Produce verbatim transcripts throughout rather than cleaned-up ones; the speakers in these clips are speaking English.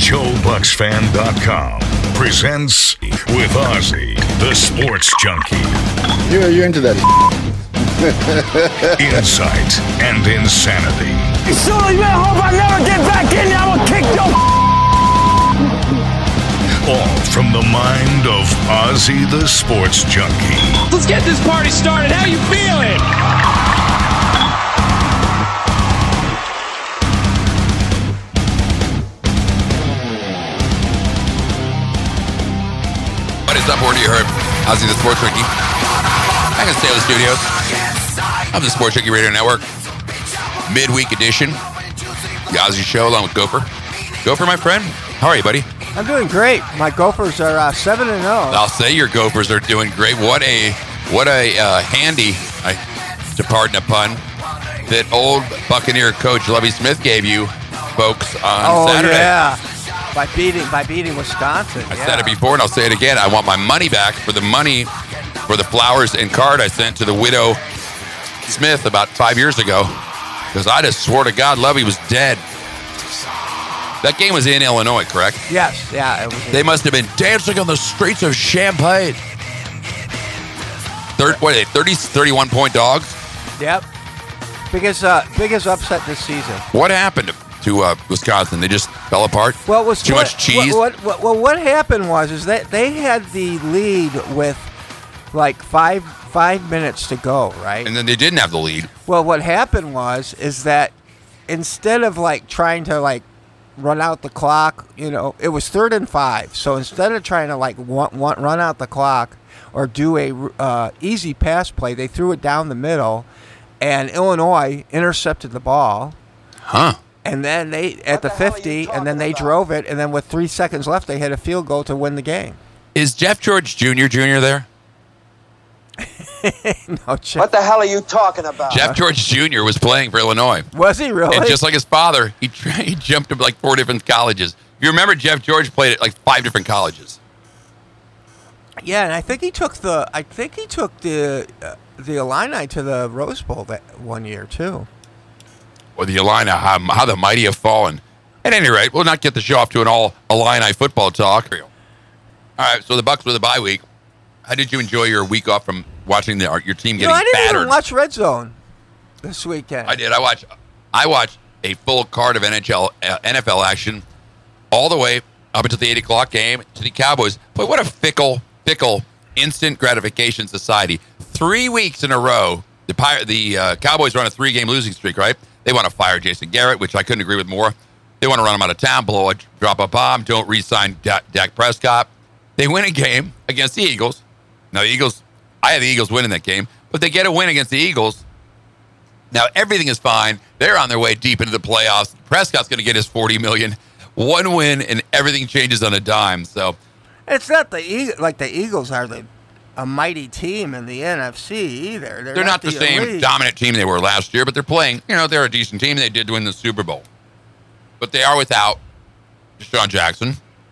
Joe Bucks Fan dot com presents with Ozzy, the Sports Junkie. You're, you're into that. Insight and insanity. Sully, man, hope I never get back in there. I'm gonna kick your. All from the mind of Ozzy, the Sports Junkie. Let's get this party started. How you feeling? What is up, where do you heard? Ozzy, the Sports Junkie. I'm gonna stay in the studios of the Sports Junkie Radio Network. Midweek edition. The Ozzy Show along with Gopher. Gopher, my friend. How are you, buddy? I'm doing great. My Gophers are uh, seven and zero. I'll say your Gophers are doing great. What a what a uh, handy, I, to pardon a pun, that old Buccaneer coach Lovie Smith gave you, folks, on oh, Saturday. yeah, by beating by beating Wisconsin. I yeah. said it before, and I'll say it again. I want my money back for the money for the flowers and card I sent to the widow Smith about five years ago, because I just swore to God Lovie was dead. That game was in Illinois, correct? Yes, yeah. It was They must have been dancing on the streets of Champaign. Third, what are they, thirty, thirty-one point dogs? Yep. Biggest, uh, biggest upset this season. What happened to, to uh, Wisconsin? They just fell apart? Well, it was Too what, much cheese? What, what, what, well, what happened was is that they had the lead with like five five minutes to go, right? And then they didn't have the lead. Well, what happened was is that instead of like trying to like run out the clock, you know, it was third and five. So instead of trying to like want, want, run out the clock or do a uh, easy pass play, they threw it down the middle, and Illinois intercepted the ball. Huh. And then they at the fifty, and then they drove it, and then with three seconds left, they hit a field goal to win the game. Is Jeff George Junior Junior there? No, Jeff, What the hell are you talking about? Jeff George Junior was playing for Illinois. was he really? And just like his father, he, tra- he jumped to like four different colleges. You remember Jeff George played at like five different colleges. Yeah, and I think he took the I think he took the uh, the Illini to the Rose Bowl that one year too. Or the Illini, how, how the mighty have fallen. At any rate, we'll not get the show off to an all Illini football talk. All right, so the Bucks with a bye week. How did you enjoy your week off from watching the, your team You getting know, I didn't battered? even watch Red Zone this weekend. I did. I watched. I watched a full card of N H L, uh, N F L action, all the way up until the eight o'clock game to the Cowboys. But what a fickle, fickle, instant gratification society! Three weeks in a row, the Pir- the uh, Cowboys are on a three-game losing streak. Right? They want to fire Jason Garrett, which I couldn't agree with more. They want to run him out of town, blow a drop a bomb, don't re-sign da- Dak Prescott. They win a game against the Eagles. Now, the Eagles, I had the Eagles winning that game, but they get a win against the Eagles. Now, everything is fine. They're on their way deep into the playoffs. Prescott's going to get his forty million dollars. One win, and everything changes on a dime. So, It's not the Eag- like the Eagles are the a mighty team in the N F C either. They're, they're not, the, same elite. dominant team they were last year, but they're playing. You know, they're a decent team. They did win the Super Bowl. But they are without Deshaun Jackson.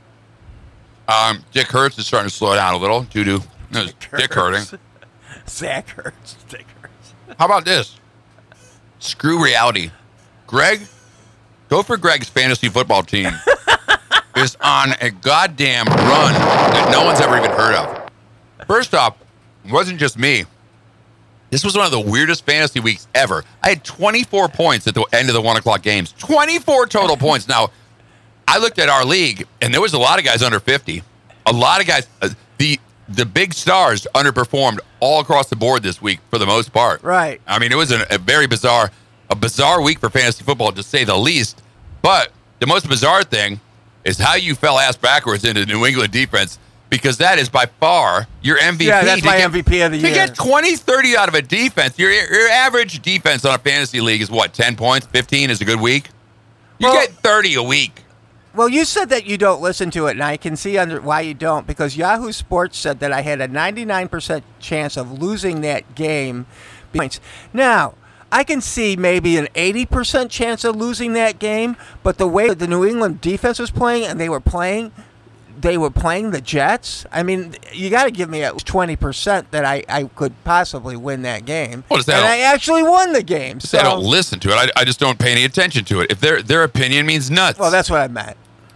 Um, Dick Hurts is starting to slow down a little due to no, Dick, Dick hurting. Zach Hurts. Dick Hurts. How about this? Screw reality. Greg, go for Greg's fantasy football team is on a goddamn run that no one's ever even heard of. First off, it wasn't just me. This was one of the weirdest fantasy weeks ever. I had twenty-four points at the end of the one o'clock games. twenty-four total points. Now, I looked at our league, and there was a lot of guys under fifty. A lot of guys. Uh, the the big stars underperformed all across the board this week for the most part. Right. I mean, it was a, a very bizarre, a bizarre week for fantasy football, to say the least. But the most bizarre thing is how you fell ass backwards into New England defense, because that is by far your M V P. Yeah, that's To my get- M V P of the To year. get twenty, thirty out of a defense, your your average defense on a fantasy league is what, ten points? fifteen is a good week? You Well- get thirty a week. Well, you said that you don't listen to it, and I can see under why you don't, because Yahoo Sports said that I had a ninety-nine percent chance of losing that game. Points. Now, I can see maybe an eighty percent chance of losing that game, but the way that the New England defense was playing, and they were playing, they were playing the Jets. I mean, you got to give me at least twenty percent that I, I could possibly win that game. Well, does that and help? I actually won the game. So, I don't listen to it. I, I just don't pay any attention to it. If their their opinion means nuts. well, that's what I meant.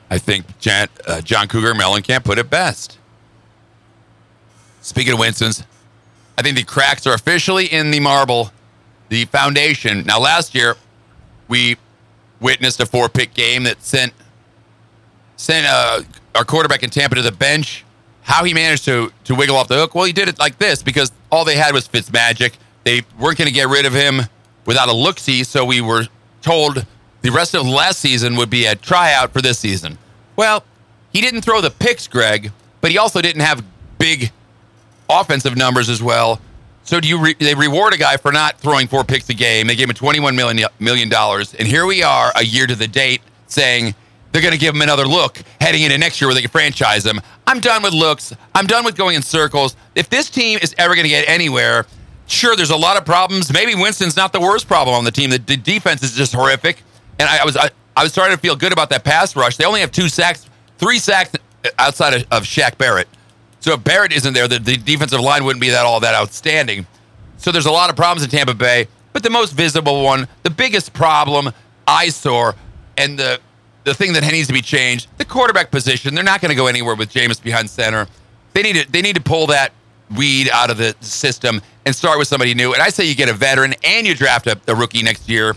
I think Jan, uh, John Cougar Mellencamp put it best. Speaking of Winston's, I think the cracks are officially in the marble, the foundation. Now, last year, we witnessed a four-pick game that sent sent uh, our quarterback in Tampa to the bench. How he managed to to wiggle off the hook? Well, he did it like this because all they had was Fitzmagic. They weren't going to get rid of him without a look-see, so we were told the rest of last season would be a tryout for this season. Well, he didn't throw the picks, Greg, but he also didn't have big offensive numbers as well. So do you re- they reward a guy for not throwing four picks a game. They gave him twenty-one million dollars, and here we are a year to the date saying they're going to give him another look heading into next year where they can franchise him. I'm done with looks. I'm done with going in circles. If this team is ever going to get anywhere, sure, there's a lot of problems. Maybe Winston's not the worst problem on the team. The, the defense is just horrific. And I, I was I, I was starting to feel good about that pass rush. They only have two sacks, three sacks outside of, of Shaq Barrett. So if Barrett isn't there, the, the defensive line wouldn't be that all that outstanding. So there's a lot of problems in Tampa Bay. But the most visible one, the biggest problem, eyesore, and the the thing that needs to be changed, the quarterback position. They're not going to go anywhere with Jameis behind center. They need to they need to pull that weed out of the system and start with somebody new. And I say you get a veteran and you draft a, a rookie next year.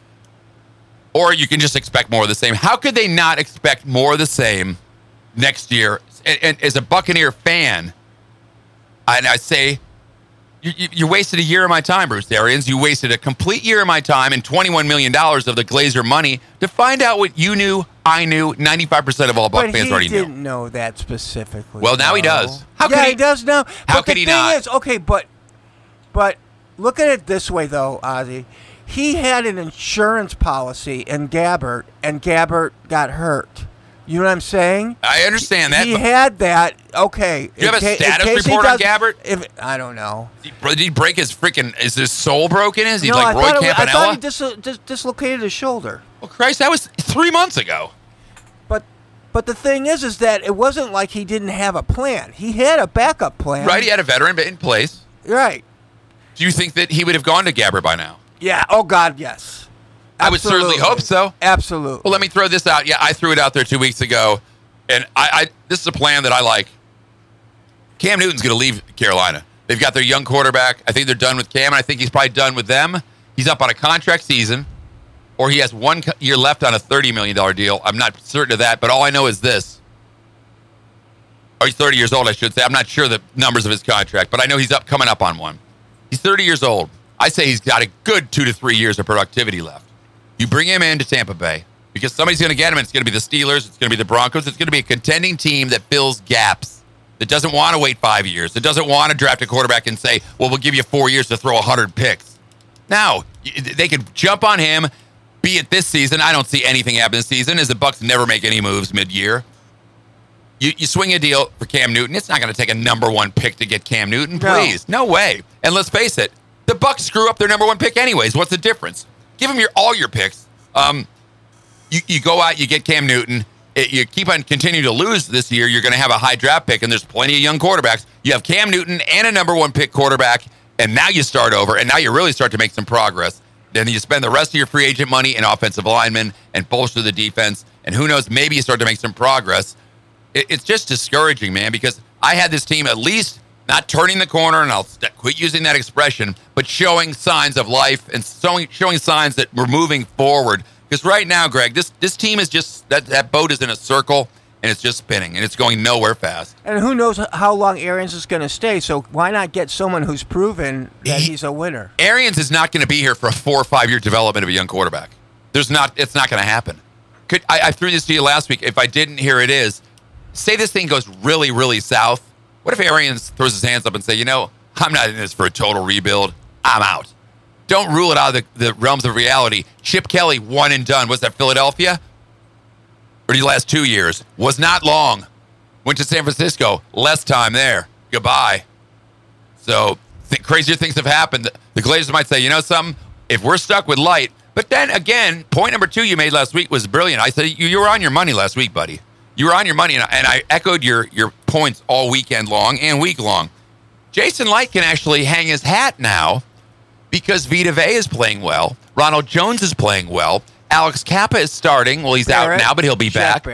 Or you can just expect more of the same. How could they not expect more of the same next year? And, and as a Buccaneer fan, and I say, you, you, you wasted a year of my time, Bruce Arians. You wasted a complete year of my time and twenty-one million dollars of the Glazer money to find out what you knew, I knew, ninety-five percent of all Buc fans already knew. But he didn't know that specifically. Well, now no. he does. How yeah, could he, he does now. How but could the he thing not? Is, okay, but, but look at it this way, though, Ozzy. He had an insurance policy in Gabbert, and Gabbert got hurt. You know what I'm saying? I understand that. He had that. Okay. Do you have a ca- status report on does, Gabbert? If, I don't know. Did he, did he break his freaking... Is his soul broken? Is he no, like I Roy thought it, Campanella? I thought he dis- dis- dislocated his shoulder. Well, Christ, that was three months ago. But but the thing is, is that it wasn't like he didn't have a plan. He had a backup plan. Right, he had a veteran in place. Right. Do you think that he would have gone to Gabbert by now? Yeah. Oh, God, yes. I would certainly hope so. Absolutely. Well, let me throw this out. Yeah, I threw it out there two weeks ago, and I, I this is a plan that I like. Cam Newton's going to leave Carolina. They've got their young quarterback. I think they're done with Cam, and I think he's probably done with them. He's up on a contract season, or he has one year left on a thirty million dollars deal. I'm not certain of that, but all I know is this. Or he's thirty years old, I should say. I'm not sure the numbers of his contract, but I know he's up coming up on one. He's thirty years old. I say he's got a good two to three years of productivity left. You bring him into Tampa Bay because somebody's going to get him. And it's going to be the Steelers. It's going to be the Broncos. It's going to be a contending team that fills gaps, that doesn't want to wait five years, that doesn't want to draft a quarterback and say, well, we'll give you four years to throw one hundred picks. Now, they could jump on him, be it this season. I don't see anything happen this season as the Bucs never make any moves mid-year. You, you swing a deal for Cam Newton. It's not going to take a number one pick to get Cam Newton. Please. No, no way. And let's face it, the Bucs screw up their number one pick anyways. What's the difference? Give them your all your picks. Um, you, you go out, you get Cam Newton. It, you keep on continuing to lose this year, you're going to have a high draft pick, and there's plenty of young quarterbacks. You have Cam Newton and a number one pick quarterback, and now you start over, and now you really start to make some progress. Then you spend the rest of your free agent money in offensive linemen and bolster the defense, and who knows, maybe you start to make some progress. It, it's just discouraging, man, because I had this team at least not turning the corner, and I'll st- quit using that expression, but showing signs of life and showing, showing signs that we're moving forward. Because right now, Greg, this this team is just, that, that boat is in a circle, and it's just spinning, and it's going nowhere fast. And who knows how long Arians is going to stay, so why not get someone who's proven that he, he's a winner? Arians is not going to be here for a four or five-year development of a young quarterback. There's not, it's not going to happen. Could I, I threw this to you last week. If I didn't, here it is. Say this thing goes really, really south. What if Arians throws his hands up and say, you know, I'm not in this for a total rebuild. I'm out. Don't rule it out of the, the realms of reality. Chip Kelly, one and done. Was that Philadelphia? Or the last two years? Was not long. Went to San Francisco. Less time there. Goodbye. So th- crazier things have happened. The, the Glazers might say, you know something? If we're stuck with Light. But then again, point number two you made last week was brilliant. I said, you, you were on your money last week, buddy. You were on your money, and I, and I echoed your, your points all weekend long and week long. Jason Light can actually hang his hat now because Vita Vea is playing well. Ronald Jones is playing well. Alex Kappa is starting. Well, he's Barrett, out now, but he'll be Jack back. Barrett.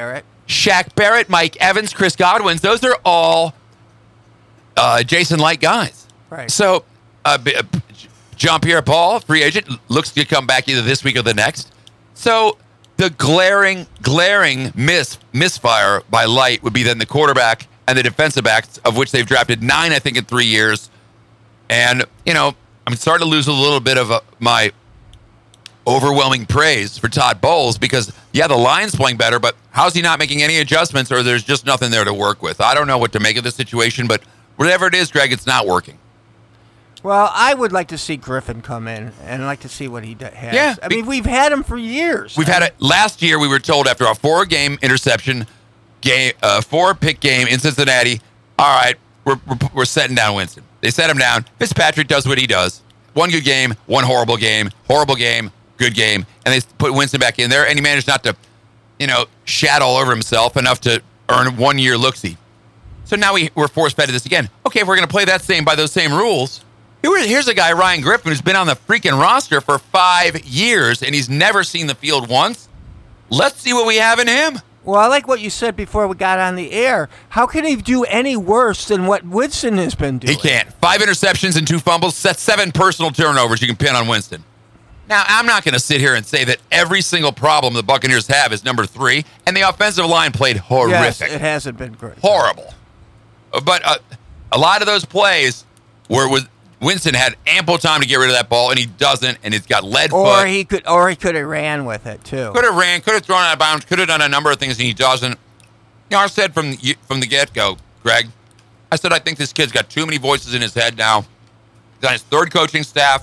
Shaq Barrett, Mike Evans, Chris Godwin. Those are all uh, Jason Light guys. Right. So, uh, uh, Jean-Pierre Paul, free agent, looks to come back either this week or the next. So, the glaring, glaring miss misfire by Light would be then the quarterback and the defensive backs, of which they've drafted nine, I think, in three years. And, you know, I'm starting to lose a little bit of uh, my overwhelming praise for Todd Bowles because, yeah, the line's playing better, but how's he not making any adjustments or there's just nothing there to work with? I don't know what to make of this situation, but whatever it is, Greg, it's not working. Well, I would like to see Griffin come in and like to see what he d- has. Yeah, I mean, we've had him for years. We've had it. Last year, we were told after a four-game interception, game, uh, four-pick game in Cincinnati, all right, we're, we're, we're setting down Winston. They set him down. Fitzpatrick does what he does. One good game, one horrible game, horrible game, good game, and they put Winston back in there, and he managed not to, you know, shat all over himself enough to earn one-year look-see. So now we, we're force-fed to this again. Okay, if we're going to play that same by those same rules, here's a guy, Ryan Griffin, who's been on the freaking roster for five years, and he's never seen the field once. Let's see what we have in him. Well, I like what you said before we got on the air. How can he do any worse than what Winston has been doing? He can't. Five interceptions and two fumbles, that's seven personal turnovers you can pin on Winston. Now, I'm not going to sit here and say that every single problem the Buccaneers have is number three, and the offensive line played horrific. Yes, it hasn't been great. Horrible. But uh, a lot of those plays where it was Winston had ample time to get rid of that ball, and he doesn't, and it's got lead or foot. He could, or he could have ran with it, too. Could have ran, could have thrown out of bounds, could have done a number of things, and he doesn't. You know, I said from the, from the get-go, Greg, I said I think this kid's got too many voices in his head now. He's on his third coaching staff.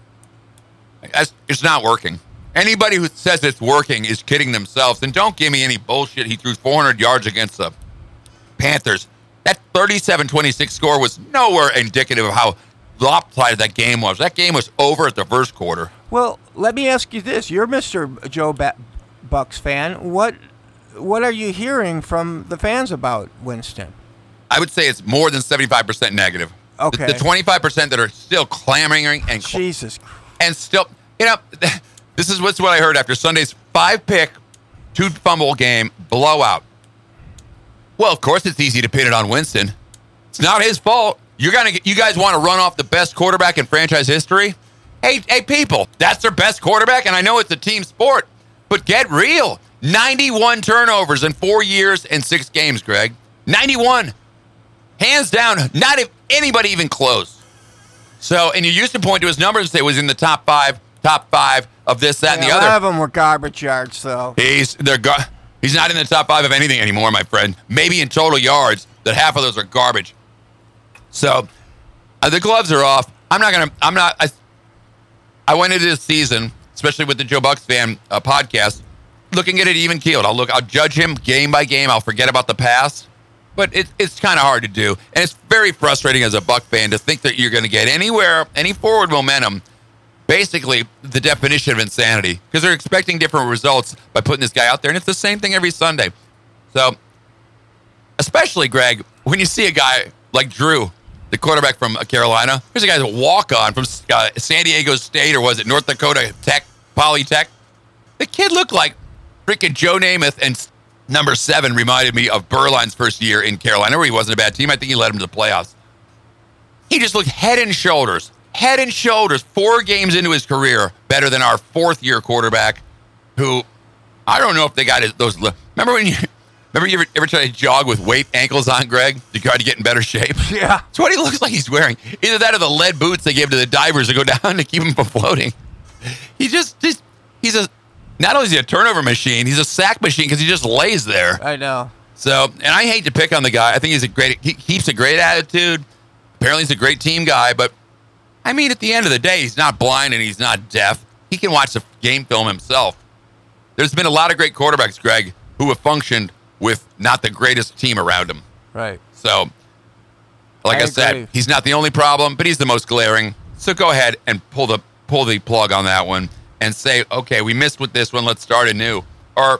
It's not working. Anybody who says it's working is kidding themselves, and don't give me any bullshit. He threw four hundred yards against the Panthers. That thirty-seven twenty-six score was nowhere indicative of how lopsided that game was. That game was over at the first quarter. Well, let me ask you this. You're Mister Joe ba- Bucks fan. What what are you hearing from the fans about Winston? I would say it's more than seventy-five percent negative. Okay. The, the twenty-five percent that are still clamoring and Jesus Christ. And still, you know, this is what's what I heard after Sunday's five-pick, two-fumble game blowout. Well, of course it's easy to pin it on Winston. It's not his fault. You're gonna, you guys want to run off the best quarterback in franchise history? Hey, hey, people, that's their best quarterback, and I know it's a team sport, but get real. ninety-one turnovers in four years and six games, Greg. ninety-one. Hands down, not if anybody even close. So, and you used to point to his numbers and say it was in the top five, top five of this, that, Yeah, and the a other. lot of them were garbage yards, though. He's they're gar- He's not in the top five of anything anymore, my friend. Maybe in total yards, that half of those are garbage. So, uh, the gloves are off. I'm not gonna. I'm not. I, I went into this season, especially with the Joe Bucks fan uh, podcast, looking at it even keeled. I'll look. I'll judge him game by game. I'll forget about the past. But it, it's kind of hard to do. And it's very frustrating as a Buck fan to think that you're going to get anywhere, any forward momentum, basically the definition of insanity. Because they're expecting different results by putting this guy out there. And it's the same thing every Sunday. So, especially, Greg, when you see a guy like Drew, the quarterback from Carolina. Here's a guy who's a walk-on from uh, San Diego State, or was it North Dakota Tech, Polytech? The kid looked like freaking Joe Namath, and number seven reminded me of Berline's first year in Carolina, where he wasn't a bad team. I think he led him to the playoffs. He just looked head and shoulders, head and shoulders, four games into his career, better than our fourth-year quarterback, who I don't know if they got his, those. Remember when you remember you ever, ever try to jog with weight ankles on, Greg, to try to get in better shape? Yeah. It's what he looks like he's wearing. Either that or the lead boots they gave to the divers to go down to keep him from floating. He just, just he's a. Not only is he a turnover machine, he's a sack machine because he just lays there. I know. So, and I hate to pick on the guy. I think he's a great, he keeps a great attitude. Apparently he's a great team guy, but I mean, at the end of the day, he's not blind and he's not deaf. He can watch the game film himself. There's been a lot of great quarterbacks, Greg, who have functioned with not the greatest team around him. Right. So, like I, I said, agree. he's not the only problem, but he's the most glaring. So go ahead and pull the pull the plug on that one and say, okay, we missed with this one. Let's start anew. Or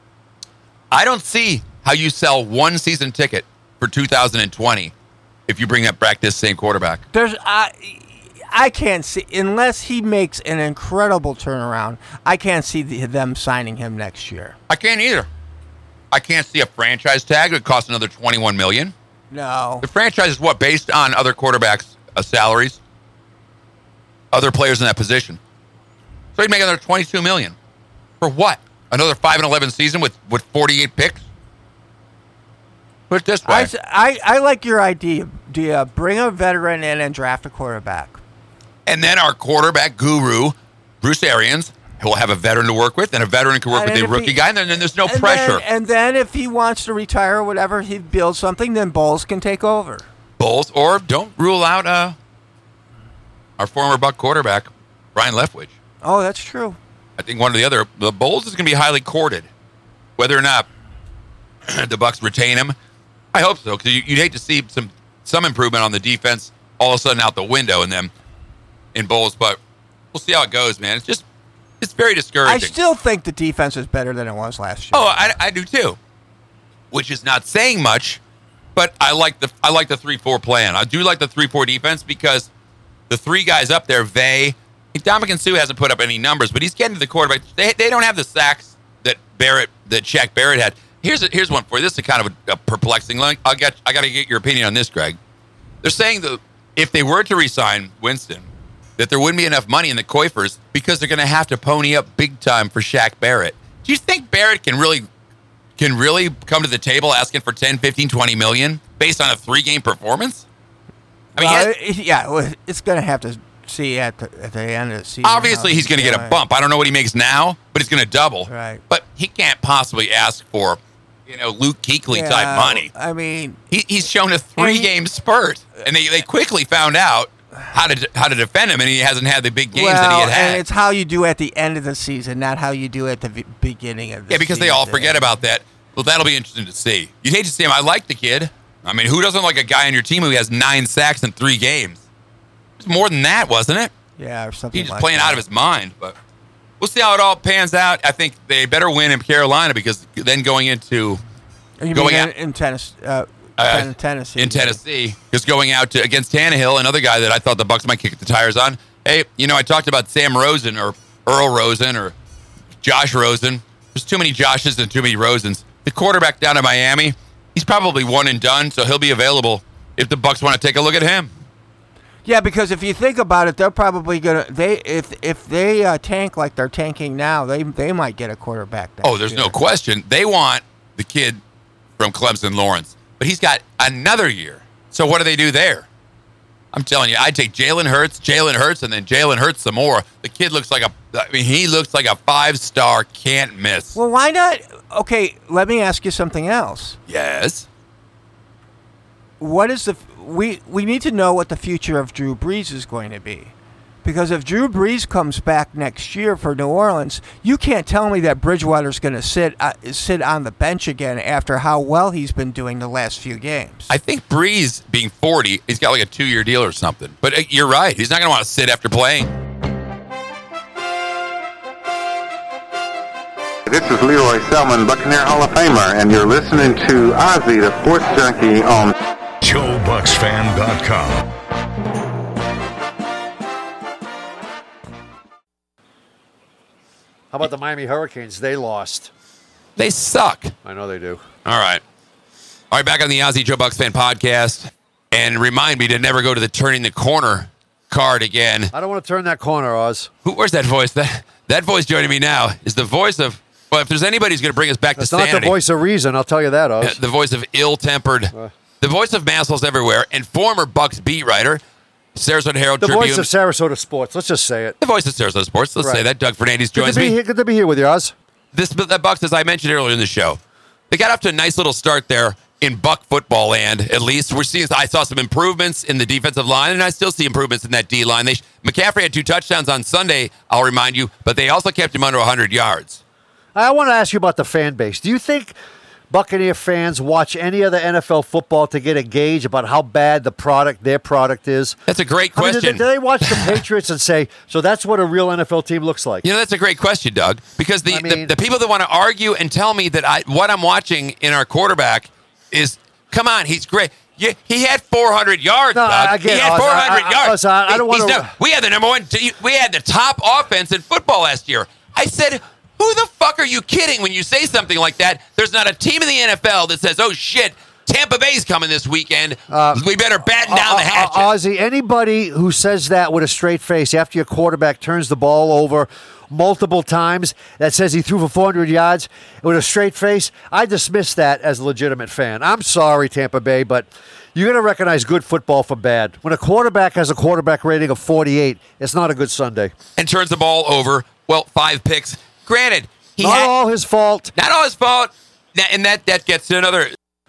I don't see how you sell one season ticket for two thousand twenty if you bring that back this same quarterback. There's I I can't see, unless he makes an incredible turnaround, I can't see the, them signing him next year. I can't either. I can't see a franchise tag that costs another twenty-one million dollars. No. The franchise is what? Based on other quarterbacks' uh, salaries? Other players in that position. So he'd make another twenty-two million dollars. For what? Another five and eleven season with, with forty-eight picks? Put it this way. I, I, I like your idea. Do you bring a veteran in and draft a quarterback? And then our quarterback guru, Bruce Arians, will have a veteran to work with, and a veteran can work And with then the if rookie he- guy, and then, then there's no and pressure. Then, and then if he wants to retire or whatever, he builds something, then Bowles can take over. Bulls, or don't rule out uh, our former Buck quarterback, Brian Leftwich. Oh, that's true. I think one or the other. The Bulls is going to be highly courted. Whether or not the Bucks retain him, I hope so, because you'd hate to see some some improvement on the defense all of a sudden out the window in them in Bulls, but we'll see how it goes, man. It's just, it's very I discouraging. still think the defense is better than it was last year. Oh, I, I do too, which is not saying much, but I like the I like the three four plan. I do like the three four defense because the three guys up there, Vay, Dominican Sue hasn't put up any numbers, but he's getting to the quarterback. They they don't have the sacks that Barrett that Shaq Barrett had. Here's a, here's one for you. This is kind of a, a perplexing. I'll get I got to get your opinion on this, Greg. They're saying that if they were to re-sign Winston, that there wouldn't be enough money in the coffers because they're going to have to pony up big time for Shaq Barrett. Do you think Barrett can really can really come to the table asking for ten, fifteen, twenty million based on a three-game performance? I mean, Well, he has- it- yeah, well, it's going to have to see at the, at the end of the season. obviously how he's going to get a doing. bump. I don't know what he makes now, but it's going to double. Right. But he can't possibly ask for, you know, Luke Kuechly Yeah, type money. I mean, He, he's shown a three-game spurt, and they, they quickly found out how to how to defend him, and he hasn't had the big games well, that he had had. and it's how you do at the end of the season, not how you do at the v- beginning of the Yeah, because season. they all forget about that. Well, that'll be interesting to see. You'd hate to see him. I like the kid. I mean, who doesn't like a guy on your team who has nine sacks in three games? It was more than that, wasn't it? Yeah, or something He's just like playing that. out of his mind. But we'll see how it all pans out. I think they better win in Carolina because then going into You going mean out- in, in tennis, uh, uh, in Tennessee. in Tennessee, just going out to against Tannehill, another guy that I thought the Bucs might kick the tires on. Hey, you know, I talked about Sam Rosen or Earl Rosen or Josh Rosen. There's too many Joshes and too many Rosens. The quarterback down in Miami, he's probably one and done, so he'll be available if the Bucs want to take a look at him. Yeah, because if you think about it, they're probably gonna they if if they uh, tank like they're tanking now, they they might get a quarterback. next Oh, there's year. no question. They want the kid from Clemson, Lawrence, but he's got another year. So what do they do there? I'm telling you, I'd take Jalen Hurts, Jalen Hurts, and then Jalen Hurts some more. The kid looks like a, I mean, he looks like a five-star, can't miss. Well, why not? Okay, let me ask you something else. Yes. What is the we we need to know what the future of Drew Brees is going to be. Because if Drew Brees comes back next year for New Orleans, you can't tell me that Bridgewater's going to sit uh, sit on the bench again after how well he's been doing the last few games. I think Breeze, being forty, he's got like a two-year deal or something. But uh, you're right. He's not going to want to sit after playing. This is Leroy Selman, Buccaneer Hall of Famer, and you're listening to Ozzy, the Sports Junkie, on Joe Bucks Fan dot com. How about the Miami Hurricanes? They lost. They suck. I know they do. All right. All right, back on the Ozzy Joe Bucks Fan Podcast. And remind me to never go to the Turning the Corner card again. I don't want to turn that corner, Oz. Who, where's that voice? That that voice joining me now is the voice of, well, if there's anybody who's going to bring us back That's to not sanity. the voice of reason, I'll tell you that, Oz. The voice of ill-tempered, Uh. the voice of Massholes everywhere, and former Bucks beat writer, Sarasota Herald The Tribune. voice of Sarasota Sports. Let's just say it. the voice of Sarasota Sports. Let's Right. say that. Doug Fernandez Good joins to be me. here. Good to be here with you, Oz. This the Bucks, as I mentioned earlier in the show, they got off to a nice little start there in Buck football land. At least we're seeing. I saw some improvements in the defensive line, and I still see improvements in that D line. They McCaffrey had two touchdowns on Sunday. I'll remind you, but they also kept him under one hundred yards. I want to ask you about the fan base. Do you think Buccaneer fans watch any other N F L football to get a gauge about how bad the product, their product is? That's a great I mean, do, question. they, do they watch the Patriots and say, so that's what a real N F L team looks like? You know, that's a great question, Doug, because the, I mean- the, the people that want to argue and tell me that I what I'm watching in our quarterback is, come on, he's great. Yeah, he had four hundred yards, No, Doug. I get he it. had I- four hundred I- I- yards. listen, I don't He- he's wanna- no- we had the number one. T- we had the top offense in football last year. I said, who the fuck are you kidding when you say something like that? There's not a team in the N F L that says, oh, shit, Tampa Bay's coming this weekend. Uh, we better batten down uh, the hatchet. Uh, Ozzie, anybody who says that with a straight face after your quarterback turns the ball over multiple times that says he threw for four hundred yards with a straight face, I dismiss that as a legitimate fan. I'm sorry, Tampa Bay, but you're going to recognize good football from bad. When a quarterback has a quarterback rating of forty-eight, it's not a good Sunday. And turns the ball over. Well, five picks. Granted, he not had, all his fault. Not all his fault. And that, that gets to another.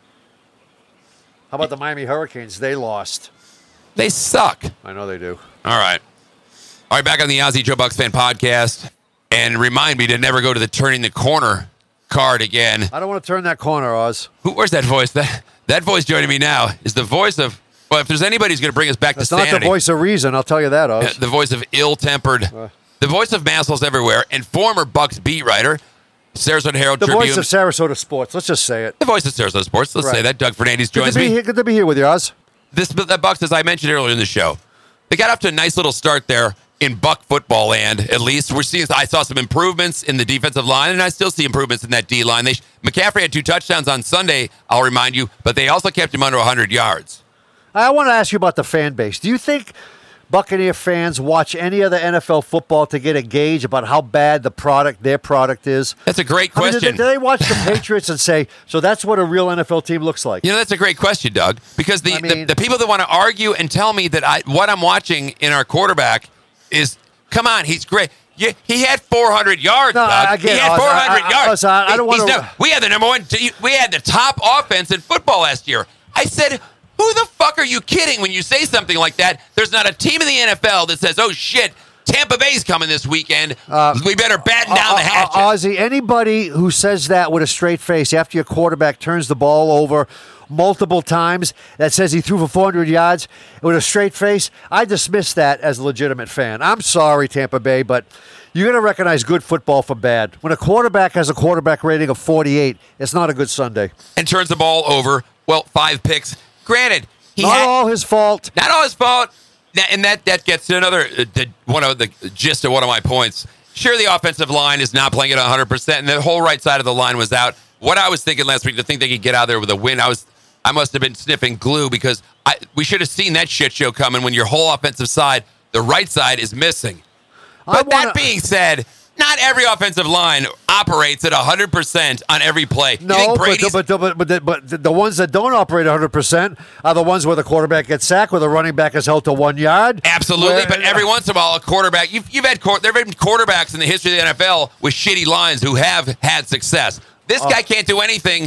How about the Miami Hurricanes? They lost. They suck. I know they do. All right. All right, back on the Ozzie Joe Bucks Fan Podcast. And remind me to never go to the Turning the Corner card again. I don't want to turn that corner, Oz. Who? Where's that voice? That that voice joining me now is the voice of, well, if there's anybody who's going to bring us back That's to sanity. It's not the voice of reason, I'll tell you that, Oz. The voice of ill-tempered, uh, the voice of Massholes everywhere, and former Bucks beat writer, Sarasota Herald the Tribune. The voice of Sarasota Sports, let's just say it. The voice of Sarasota Sports, let's right. say that. Doug Fernandez joins good to be me. Here, good to be here with you, Oz. This, the Bucks, as I mentioned earlier in the show, they got off to a nice little start there. In Buck football land, at least we're seeing. I saw some improvements in the defensive line, and I still see improvements in that D line. They, McCaffrey had two touchdowns on Sunday. I'll remind you, but they also kept him under one hundred yards. I want to ask you about the fan base. Do you think Buccaneer fans watch any other N F L football to get a gauge about how bad the product, their product is? That's a great question. I mean, do, they, do they watch the Patriots and say, so that's what a real N F L team looks like? You know, that's a great question, Doug, because the, I mean, the, the people that want to argue and tell me that I what I'm watching in our quarterback is, come on, he's great. Yeah, he had four hundred yards, no, Doug. Again, he had four hundred I, I, yards. I, I, I don't want to. We had the number one. We had the top offense in football last year. I said, who the fuck are you kidding when you say something like that? There's not a team in the N F L that says, oh, shit, Tampa Bay's coming this weekend. Uh, we better batten down uh, the hatchet. Uh, Ozzie, anybody who says that with a straight face after your quarterback turns the ball over multiple times that says he threw for four hundred yards with a straight face, I dismiss that as a legitimate fan. I'm sorry, Tampa Bay, but you're going to recognize good football from bad. When a quarterback has a quarterback rating of forty-eight, it's not a good Sunday. And turns the ball over. Well, five picks. Granted, he not had, all his fault. Not all his fault. And that, that gets to another, uh, the, one of the gist of one of my points. Sure, the offensive line is not playing at one hundred percent, and the whole right side of the line was out. What I was thinking last week, to think they could get out there with a win, I was, I must have been sniffing glue because I, we should have seen that shit show coming when your whole offensive side, the right side, is missing. But wanna, that being said, not every offensive line operates at one hundred percent on every play. No, but, but, but, but, the, but the ones that don't operate one hundred percent are the ones where the quarterback gets sacked, where the running back is held to one yard. Absolutely, where, but every once in a while, a quarterback, you've, you've had there have been quarterbacks in the history of the N F L with shitty lines who have had success. This uh, guy can't do anything.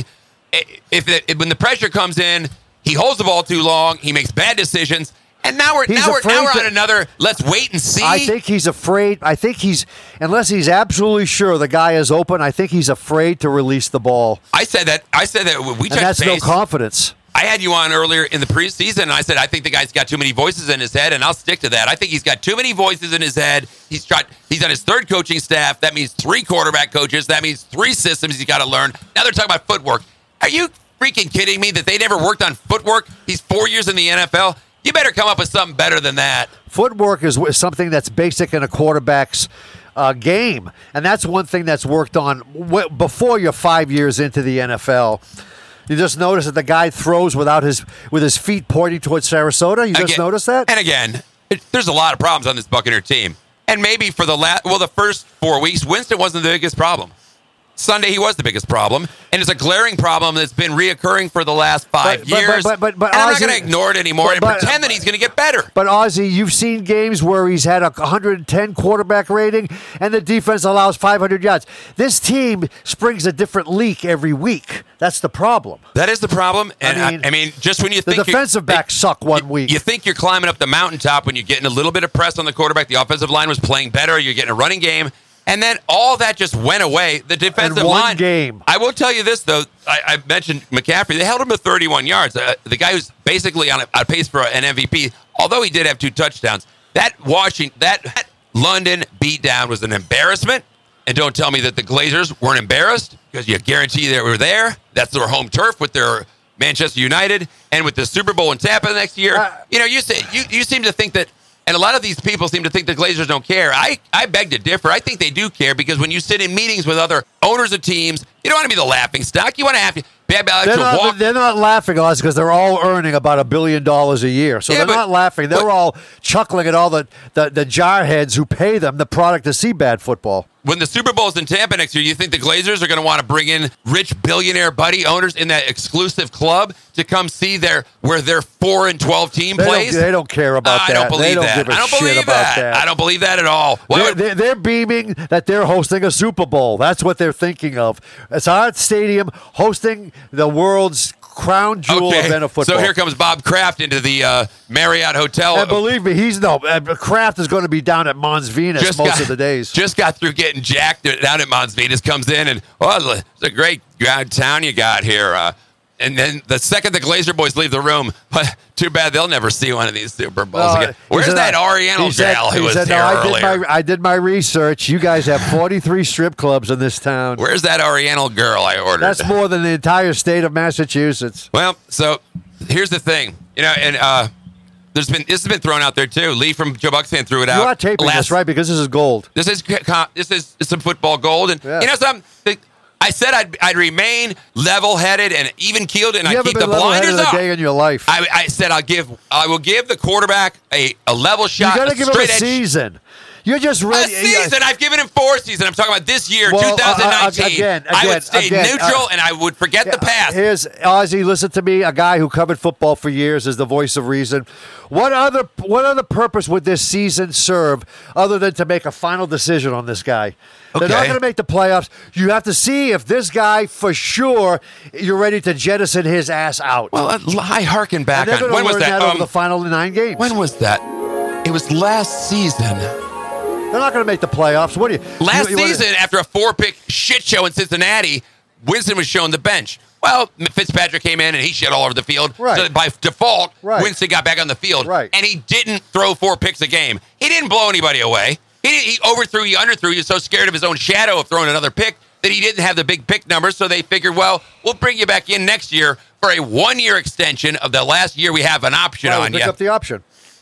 If, it, if when the pressure comes in, he holds the ball too long, he makes bad decisions. And now we're now we're, now we're on to, another, let's wait and see. I think he's afraid. I think he's, unless he's absolutely sure the guy is open, I think he's afraid to release the ball. I said that. I said that. We and that's base. no confidence. I had you on earlier in the preseason, and I said, I think the guy's got too many voices in his head, and I'll stick to that. I think he's got too many voices in his head. He's got, he's on his third coaching staff. That means three quarterback coaches. That means three systems he's got to learn. Now they're talking about footwork. Are you freaking kidding me that they never worked on footwork? He's four years in the N F L. You better come up with something better than that. Footwork is something that's basic in a quarterback's uh, game, and that's one thing that's worked on w- before you're five years into the N F L. You just notice that the guy throws without his with his feet pointing towards Sarasota. You just again, notice that? And again, it, there's a lot of problems on this Buccaneer team. And maybe for the last, well, the first four weeks, Winston wasn't the biggest problem. Sunday, he was the biggest problem, and it's a glaring problem that's been reoccurring for the last five but, but, years. But, but, but, but and I'm Ozzie, not going to ignore it anymore but, but, and pretend that he's going to get better. But Ozzie, you've seen games where he's had a one hundred ten quarterback rating, and the defense allows five hundred yards. This team springs a different leak every week. That's the problem. That is the problem. And I mean, I, I mean just when you the think defensive backs suck one you, week, you think you're climbing up the mountaintop when you're getting a little bit of press on the quarterback. The offensive line was playing better. You're getting a running game. And then all that just went away. The defensive in one line. game. I will tell you this, though. I, I mentioned McCaffrey. They held him to thirty-one yards. Uh, the guy who's basically on a, on pace for an M V P, although he did have two touchdowns. That Washington, that, that London beatdown was an embarrassment. And don't tell me that the Glazers weren't embarrassed, because you guarantee they were there. That's their home turf with their Manchester United, and with the Super Bowl in Tampa next year. Uh, you know, you say you, you seem to think that And a lot of these people seem to think the Glazers don't care. I, I beg to differ. I think they do care because when you sit in meetings with other owners of teams, you don't want to be the laughing stock. You want to have Bad Belichick they're, to not, walk. they're not laughing, Oz, because they're all earning about a billion dollars a year. So Yeah, they're but- not laughing. They're but- all chuckling at all the, the, the jarheads who pay them the product to see bad football. When the Super Bowl's in Tampa next year, you think the Glazers are going to want to bring in rich billionaire buddy owners in that exclusive club to come see their where their four and twelve team They plays? don't, they don't care about I that. don't believe they don't that. give a I don't shit believe about that. that. I don't believe that at all. Why They're, would- they're, they're beaming that they're hosting a Super Bowl. That's what they're thinking of. It's our stadium hosting the world's crown jewel okay, event of football. so here comes Bob Kraft into the uh, Marriott Hotel. And believe me, he's no. Uh, Kraft is going to be down at Mons Venus most got, of the days. Just got through getting jacked down at Mons Venus, comes in and, oh, it's a great town you got here. Uh, and then the second the Glazer boys leave the room, too bad they'll never see one of these Super Bowls Uh, again. Where's he said, that uh, Oriental he said- gal who he was said, here no, I earlier? did, my, I did my research. You guys have forty-three strip clubs in this town. Where's that Oriental girl I ordered? That's more than the entire state of Massachusetts. Well, so here's the thing, you know, and uh, there's been this has been thrown out there too. Lee from Joe Buck's fan threw it out. You are taping last- this, right? Because this is gold. This is this is some football gold, and Yeah. you know something. The- I said I'd, I'd remain level-headed and even-keeled, and You I haven't keep the been level-headed blinders a on. day in your life. I, I said I'll give I will give the quarterback a, a level You shot. got to a give him a straight edge- season. You're just A ready. season. I've given him four seasons. I'm talking about this year, Well, uh, twenty nineteen. uh, again, I again, would stay again, neutral uh, and I would forget the past. Here's Ozzy. Listen to me, a guy who covered football for years, is the voice of reason. What other what other purpose would this season serve other than to make a final decision on this guy? They're not Okay. going to make the playoffs. You have to see if this guy, for sure, you're ready to jettison his ass out. Well, uh, I harken back and they're on going when to was learn that? that, over Um, the final nine games. when was that? It was last season. They're not going to make the playoffs. What do you? Last you, you wanna- season, after a four-pick shit show in Cincinnati, Winston was shown the bench. Well, Fitzpatrick came in and he shit all over the field. Right. So by default, Right. Winston got back on the field. Right. And he didn't throw four picks a game. He didn't blow anybody away. He, didn't, he overthrew, he underthrew. He was so scared of his own shadow of throwing another pick that he didn't have the big pick numbers. So they figured, well, we'll bring you back in next year for a one-year extension of the last year we have an option Right, on pick you. up the option.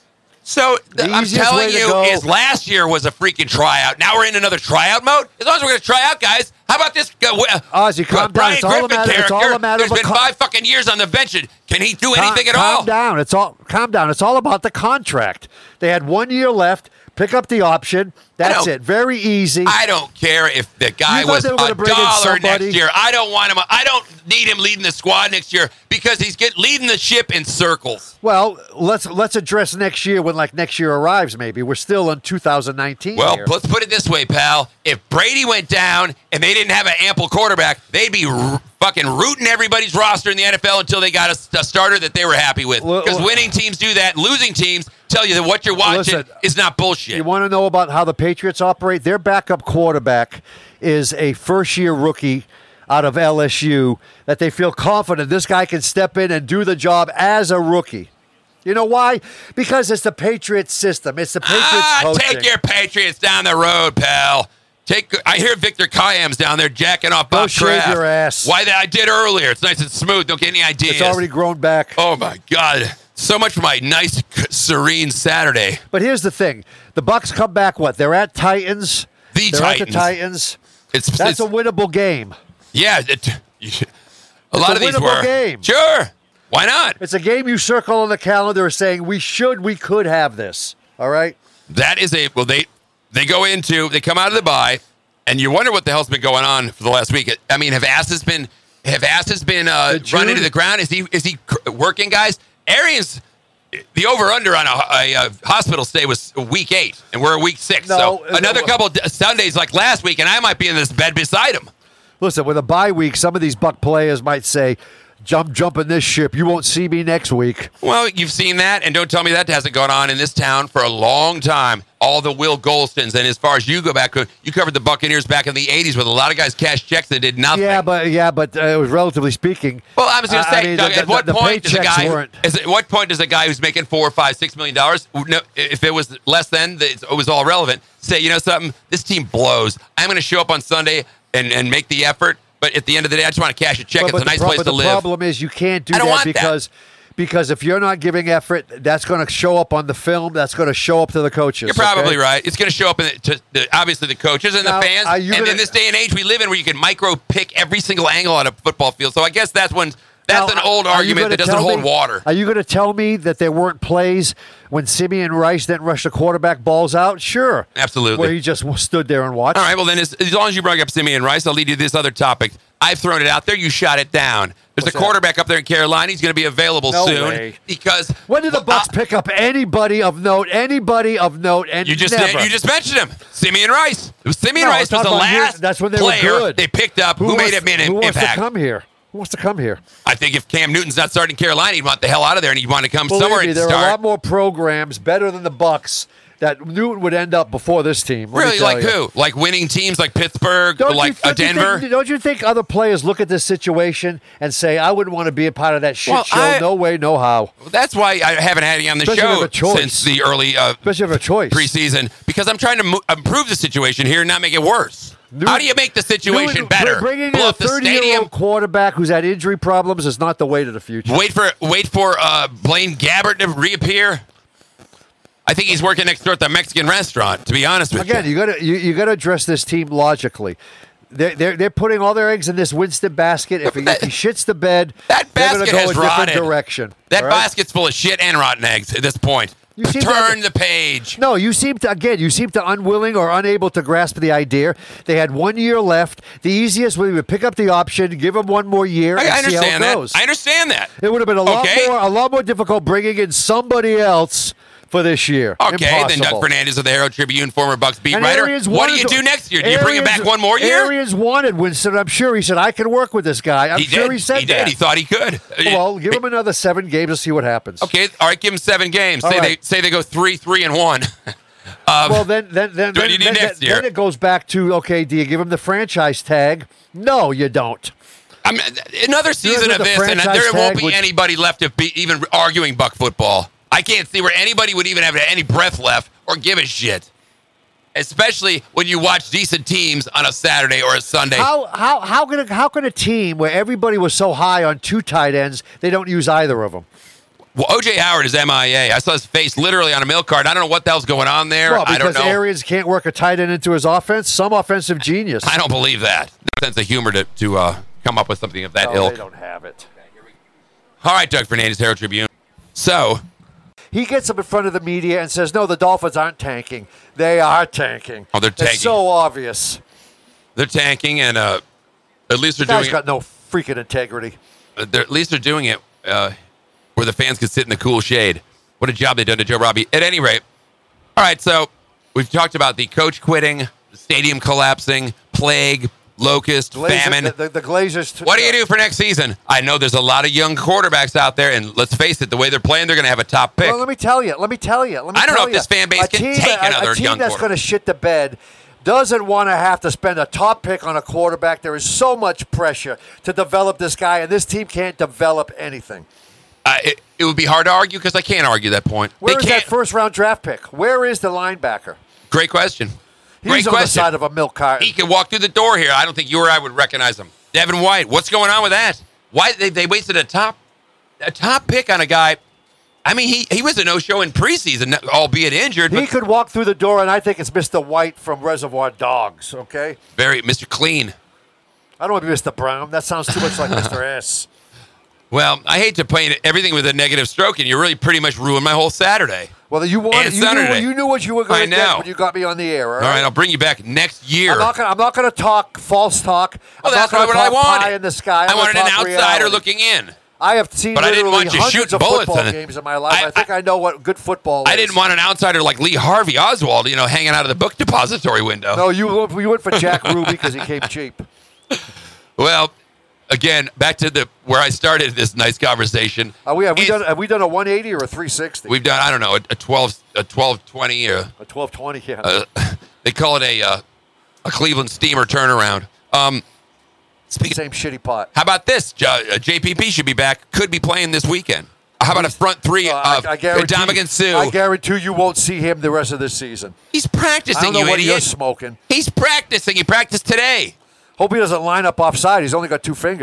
So The th- I'm easiest telling way to you, go- is last year was a freaking tryout. Now we're in another tryout mode. As long as we're going to try out, guys. How about this? Uh, w- Ozzy, calm down. Brian It's all a Griffin matter- it's character. all a matter There's of a been co- five fucking years on the bench. Can he do anything calm, at all? Calm down. It's all calm down. It's all about the contract. They had one year left. Pick up the option. That's know. it. Very easy. I don't care if the guy You thought was they a were gonna bring in dollar somebody? next year. I don't want him. I don't need him leading the squad next year because he's get leading the ship in circles. well, let's let's address next year when like next year arrives. Maybe we're still in two thousand nineteen. Well, here. let's put it this way, pal. If Brady went down and they didn't have an ample quarterback, they'd be r- fucking rooting everybody's roster in the N F L until they got a, a starter that they were happy with. Well, Because well- winning teams do that. Losing teams tell you that what you're watching Listen, is not bullshit. You want to know about how the Patriots operate? Their backup quarterback is a first-year rookie out of L S U that they feel confident this guy can step in and do the job as a rookie. You know why? Because it's the Patriots system. It's the Patriots ah, coaching. take your Patriots down the road, pal. Take. I hear Victor Kiam's down there jacking off Go Bob shave Kraft. your ass. Why that I did earlier. It's nice and smooth. Don't get any ideas. It's already grown back. Oh my God. So much for my nice, serene Saturday. But here's the thing: the Bucks come back. What? They're at Titans. The They're at the Titans. Titans. It's That's it's, a winnable game. yeah. It, a lot a of these winnable were game. Sure. Why not? It's a game you circle on the calendar saying we should, we could have this. All right. That is a well. They they go into they come out of the bye, and you wonder what the hell's been going on for the last week. I mean, have asses been have asses been uh, Did run you- into the ground? Is he is he cr- working, guys? Arians. The over-under on a, a, a hospital stay was week eight, and we're week six. No, so uh, another no. couple d- Sundays like last week, and I might be in this bed beside him. Listen, with a bye week, some of these Buck players might say, "Jump, jumping this ship. You won't see me next week." Well, you've seen that, and don't tell me that hasn't gone on in this town for a long time. All the Will Goldstons, and as far as you go back, you covered the Buccaneers back in the eighties with a lot of guys cashed checks that did nothing. Yeah, but yeah, but uh, it was relatively speaking. Well, I was going to I- say, I mean, Doug, the- at what the- the point does a paychecks guy? weren't- Is at what point does a guy who's making four, five, six million dollars? No, if it was less than, it was all relevant. Say, you know something, this team blows. I'm going to show up on Sunday and, and make the effort. But at the end of the day, I just want to cash a check. But, it's but a nice the pro- place but to the live. problem is you can't do I don't that want that. because because if you're not giving effort, that's going to show up on the film. That's going to show up to the coaches. You're probably okay? right. It's going to show up in the, to the, obviously the coaches and Now, the fans. are you And gonna- in this day and age we live in, where you can micro pick every single angle on a football field. So I guess that's when that's Now, an old are you argument gonna that doesn't tell hold me- water. Are you going to tell me that there weren't plays when Simeon Rice didn't rush the quarterback balls out? Sure. Absolutely. Where he just stood there and watched. All right, well, then, as, as long as you brought up Simeon Rice, I'll lead you to this other topic. I've thrown it out there. You shot it down. There's What's a that? quarterback up there in Carolina. He's going to be available No soon. way. Because When did the well, Bucks uh, pick up anybody of note? Anybody of note? And You just never. you just mentioned him, Simeon Rice. It was Simeon No, Rice I'm was the talking about here- last that's when they were player good. they picked up who, wants, made him an who wants impact. to come here? Who wants to come here? I think if Cam Newton's not starting Carolina, he'd want the hell out of there, and he'd want to come Believe somewhere me, and there are a start. lot more programs better than the Bucks that Newton would end up before this team. let me Really, tell like you. who? Like winning teams, like Pittsburgh, Don't like you, uh, don't you Denver. think, don't you think other players look at this situation and say, "I wouldn't want to be a part of that shit Well, show"? I- no way, no how. That's why I haven't had you on the Especially show with a choice. since the early uh, Especially if a choice. preseason, because I'm trying to mo- improve the situation here and not make it worse. New- How do you make the situation Newton, better? Bringing Blow in a up the stadium. thirty-year-old quarterback who's had injury problems is not the way to the future. Wait for wait for uh, Blaine Gabbert to reappear. I think he's working next door at the Mexican restaurant. To be honest with Again, you, you got to you, you got to address this team logically. They're, they're, they're putting all their eggs in this Winston basket. If he, if he shits the bed, That they're going basket to go has a different rotted. direction. that all right? basket's full of shit and rotten eggs at this point. You seem to Turn have- the page. No, you seem to again. You seem to unwilling or unable to grasp the idea. They had one year left. The easiest would be to pick up the option, give him one more year, I, and I see how it understand that. goes. I understand that. It would have been a lot Okay. more, a lot more difficult bringing in somebody else for this year. Okay, then Doug Impossible. Fernandez of the Herald Tribune, former Bucks beat And writer. Arians What do wanted you to- do next year? Do you bring him back Arians- one more year? Arians wanted Winston. I'm sure he said, "I can work with this guy." I'm he sure did. he said he that. did. He thought he could. Well, give him another seven games and see what happens. Okay, all right. Give him seven games. All Say right. they say they go three, three, and one. um, Well, then, then, then, What do then, you do then, next then, year? then it goes back to okay. Do you give him the franchise tag? No, you don't. I mean, another season with of the this, and franchise there won't tag be would- anybody left to be even arguing Buck football. I can't see where anybody would even have any breath left or give a shit. Especially when you watch decent teams on a Saturday or a Sunday. How how how can a, how can a team where everybody was so high on two tight ends they don't use either of them? Well, O J Howard is M I A. I saw his face literally on a milk cart. I don't know what the hell's going on there. Well, I don't because know. Arians can't work a tight end into his offense. Some offensive genius. I don't believe that. No sense of humor to, to uh, come up with something of that No, ilk. they don't have it. All right, Doug Fernandez, Herald Tribune. So, He gets up in front of the media and says, "No, the Dolphins aren't tanking. They are tanking." Oh, they're tanking. It's so obvious. they're tanking, and uh, at least they're The guy's doing got it. no freaking integrity. uh, They're, at least they're doing it uh, where the fans can sit in the cool shade. What a job they've done to Joe Robbie. At any rate, all right. So we've talked about the coach quitting, the stadium collapsing, plague, locust, Glazer- famine. The, the, the Glazers. T- What do you do for next season? I know there's a lot of young quarterbacks out there, and let's face it, the way they're playing, they're going to have a top pick. Well, let me tell you. Let me tell you. Let me I don't know tell if this you. fan base A can team, take a, another a team young that's quarterback. going to shit the bed doesn't want to have to spend a top pick on a quarterback. There is so much pressure to develop this guy, and this team can't develop anything. Uh, it, it would be hard to argue because I can't argue that point. Where they is can't. that first round draft pick? Where is the linebacker? Great question. He's Great on the question. side of a milk carton. He could walk through the door here. I don't think you or I would recognize him. Devin White. What's going on with that? Why they, they wasted a top a top pick on a guy? I mean, he, he was a no-show in preseason, albeit injured. He But could walk through the door, and I think it's Mister White from Reservoir Dogs, okay? very Mister Clean. I don't want to be Mister Brown. That sounds too much like Mister S. Well, I hate to paint everything with a negative stroke, and you really pretty much ruined my whole Saturday. Well, you wanted, And you knew, Saturday. you knew what you were I going to know. get when you got me on the air, all All right? right, I'll bring you back next year. I'm not gonna. I'm not gonna talk false talk. Well, I'm that's not what gonna I talk wanted. pie in the sky. I'm I gonna wanted an talk outsider reality. looking in. I have seen But I didn't literally want you hundreds shooting of bullets football on it. games in my life. I, I- think I, know what good football is. I didn't want an outsider like Lee Harvey Oswald, you know, hanging out of the book depository window. No, you went- you went for Jack Ruby because he came cheap. Well, again, back to the where I started this nice conversation. Are we have we It's- done have we done a one eighty or a three sixty? We've done, I don't know, a, a twelve, a twelve twenty. Or, a twelve twenty. Yeah. uh, they call it a uh, a Cleveland Steamer turnaround. Um, speaking, Same shitty pot. how about this? J, uh, J P P should be back. Could be playing this weekend. How about a front three Uh, I- of I guarantee- Dominican Sue? I guarantee you won't see him the rest of this season. He's I practicing, don't know you what you're idiot. smoking. He's practicing. He practiced today. Hope he doesn't line up offside. He's only got two fingers.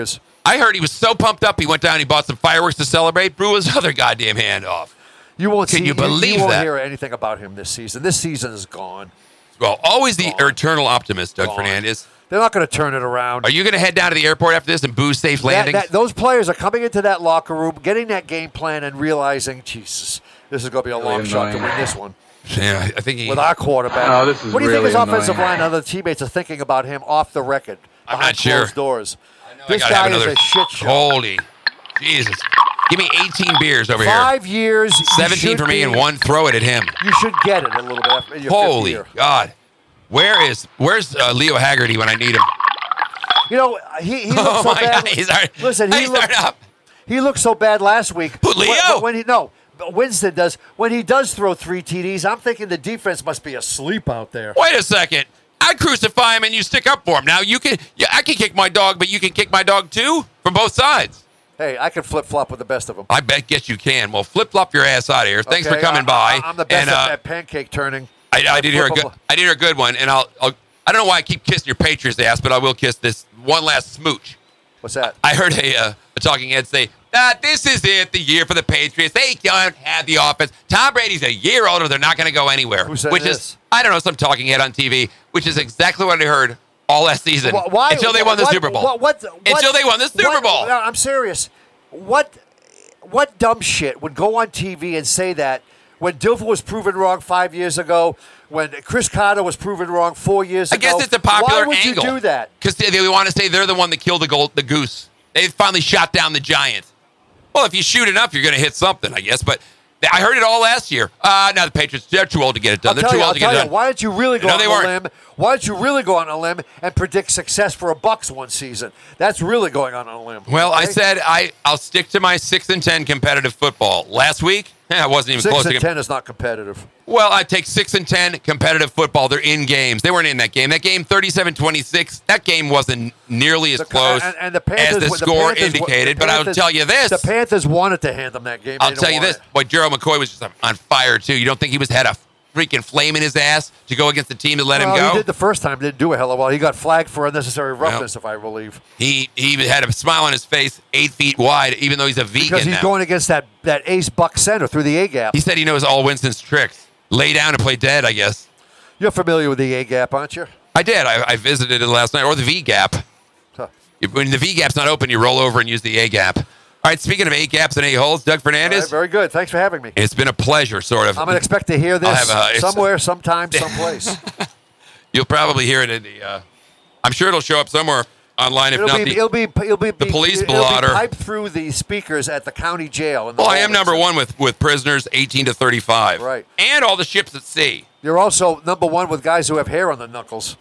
I heard he was so pumped up, he went down, he bought some fireworks to celebrate, blew his other goddamn hand off. You won't Can see, you believe you won't that? hear anything about him this season. This season is gone. Well, always the Gone. eternal optimist, Doug Gone. Fernandez. They're not going to turn it around. Are you going to head down to the airport after this and boo safe That- landings? that- those players are coming into that locker room, getting that game plan, and realizing, Jesus, this is going to be a long Really shot to annoying. win this one. yeah, I think he. With our quarterback. Oh, this is what do you think really his offensive annoying. line and other teammates are thinking about him off the record? I'm behind not sure. closed doors. I know I This gotta guy have is another a shit show. Holy Jesus! Give me eighteen beers over here. Five years. you seventeen should for me be- and one. Throw it at him. You should get it a little bit. In your fifth Holy year. God! Where is Where's uh, Leo Haggerty when I need him? You know, he, he looks Oh so my bad. God! He's already, Listen, he he's looked, already up. he looked so bad last week. Who, Leo? When, when he no, Winston does. When he does throw three T Ds, I'm thinking the defense must be asleep out there. Wait a second. I crucify him and you stick up for him. Now you can. Yeah, I can kick my dog, but you can kick my dog too from both sides. Hey, I can flip flop with the best of them. I bet guess you can. Well, flip flop your ass out of here. Thanks Okay, for coming I, by. I, I'm the best and, at uh, that pancake turning. I, I did hear a good. Flip 'em. I did hear a good one, and I'll, I'll. I don't know why I keep kissing your Patriots ass, but I will kiss this one last smooch. What's that? I heard a, uh, a talking head say, ah, "This is it, the year for the Patriots. They don't have the offense. Tom Brady's a year older. They're not going to go anywhere." Who said which this? is, I don't know, some talking head on T V, which is exactly what I heard all last season Wh- Why, until they won the what- Super Bowl. What, what, what, until they won the Super what- Bowl. No, I'm serious. What what dumb shit would go on T V and say that when Dilfer was proven wrong five years ago, when Chris Carter was proven wrong four years I ago? guess it's a popular Why would angle. you do that? Because they, they want to say they're the one that killed the gold, the goose. They finally shot down the giant. Well, if you shoot enough, you're going to hit something, I guess. But they, I heard it all last year. Uh, now the Patriots, they're too old to get it done. I'll They're tell too you, old I'll to get tell it you, done. why don't you really go No, on they a weren't. limb? Why don't you really go on a limb and predict success for a Bucks one season? That's really going on a limb. Well, I okay? said I, I'll stick to my six and ten competitive football. Last week, eh, I wasn't even six close and to ten is not competitive. Well, I take six and ten competitive football. They're in games. They weren't in that game. That game, thirty-seven twenty-six, that game wasn't nearly as The- close and, and the as Panthers, the the score Panthers- indicated. the But I'll Panthers- tell you this. The Panthers wanted to hand them that game. They I'll didn't tell you want this. it. Boy, Gerald McCoy was just on fire, too. You don't think he was had a freaking flame in his ass to go against the team that let Well, him go? he did the first time. Didn't do a hell of well. He got flagged for unnecessary roughness, if I believe, He he had a smile on his face, eight feet wide, even though he's a vegan because he's now. going against that that ace buck center through the A gap. He said he knows all Winston's tricks. Lay down and play dead, I guess. You're familiar with the A gap, aren't you? I did. I, I visited it last night, or the V gap. Huh. When the V gap's not open, you roll over and use the A gap. All right, speaking of A gaps and A holes, Doug All Fernandez, right, very good. Thanks for having me. it's been a pleasure, sort of. I'm gonna expect to hear this I'll have a- somewhere, sometime, someplace. You'll probably hear it in the. Uh, I'm sure it'll show up somewhere online, if It'll not be, the. it'll be, it'll be, the police it'll blotter. be piped through the speakers at the county jail. in the well, I am Baldwin number Center. one with, with prisoners eighteen to thirty-five. Right. And all the ships at sea. You're also number one with guys who have hair on the knuckles.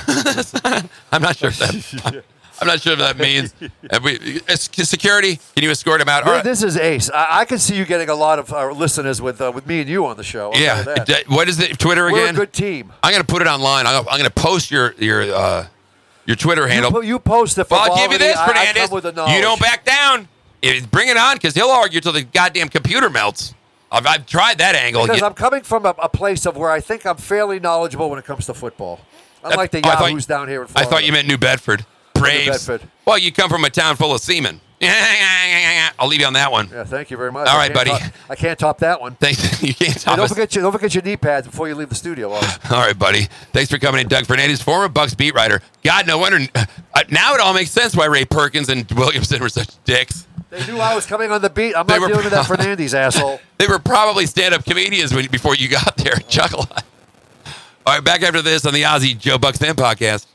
I'm not sure if that. I'm not sure if that means. Have we, uh, security, can you escort him out? All Th- right. This is ace. I, I can see you getting a lot of uh, listeners with uh, with me and you on the show. I'll tell Yeah. you that. D- What is it? Twitter We're again? a good team. I'm going to put it online. I'm going to post your your uh, your Twitter You, handle. po- you post the Well, I'll give you frivolity, this, I- I Fernandez. come with the You don't knowledge. back down. It- Bring it on, because he'll argue till the goddamn computer melts. I've, I've tried that angle. Because You- I'm coming from a, a place of where I think I'm fairly knowledlevel when it comes to football. Unlike the Oh, I thought- Yahoos down here in I Florida. thought you meant New Bedford. Braves. Bedford. Well, you come from a town full of seamen. I'll leave you on that one. Yeah, thank you very much. All I right, can't buddy. Top, I can't top that one. Thanks. You can't Hey, top don't us. forget your don't forget your knee pads before you leave the studio. Oz. All right, buddy. Thanks for coming in, Doug Fernandez, former Bucks beat writer. God, no wonder. Uh, now it all makes sense why Ray Perkins and Williamson were such dicks. They knew I was coming on the beat. I'm They not were dealing with that prob- Fernandez asshole. They were probably stand-up comedians when, before you got there. Chuckle. All right, back after this on the Ozzy Joe Bucks Fan Podcast.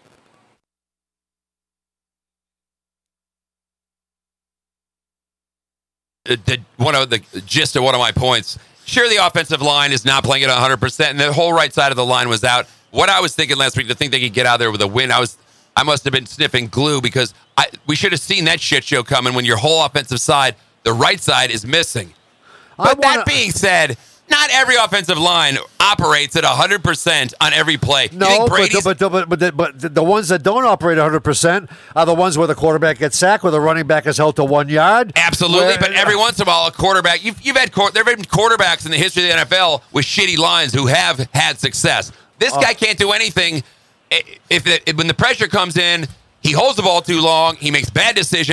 The, the, one of the gist of one of my points. Sure, the offensive line is not playing at one hundred percent, and the whole right side of the line was out. What I was thinking last week, to think they could get out there with a win, I was, I must have been sniffing glue, because I, we should have seen that shit show coming when your whole offensive side, the right side, is missing. I But that wanna- being said, not every offensive line operates at one hundred percent on every play. You No, think but Brady's- the, but, the, but, but, the, but the- the ones that don't operate one hundred percent are the ones where the quarterback gets sacked, where the running back is held to one yard. Absolutely, where- but every once in a while, a quarterback. You've, you've had there have been quarterbacks in the history of the N F L with shitty lines who have had success. This Oh. guy can't do anything. If, if, if when the pressure comes in, he holds the ball too long. He makes bad decisions.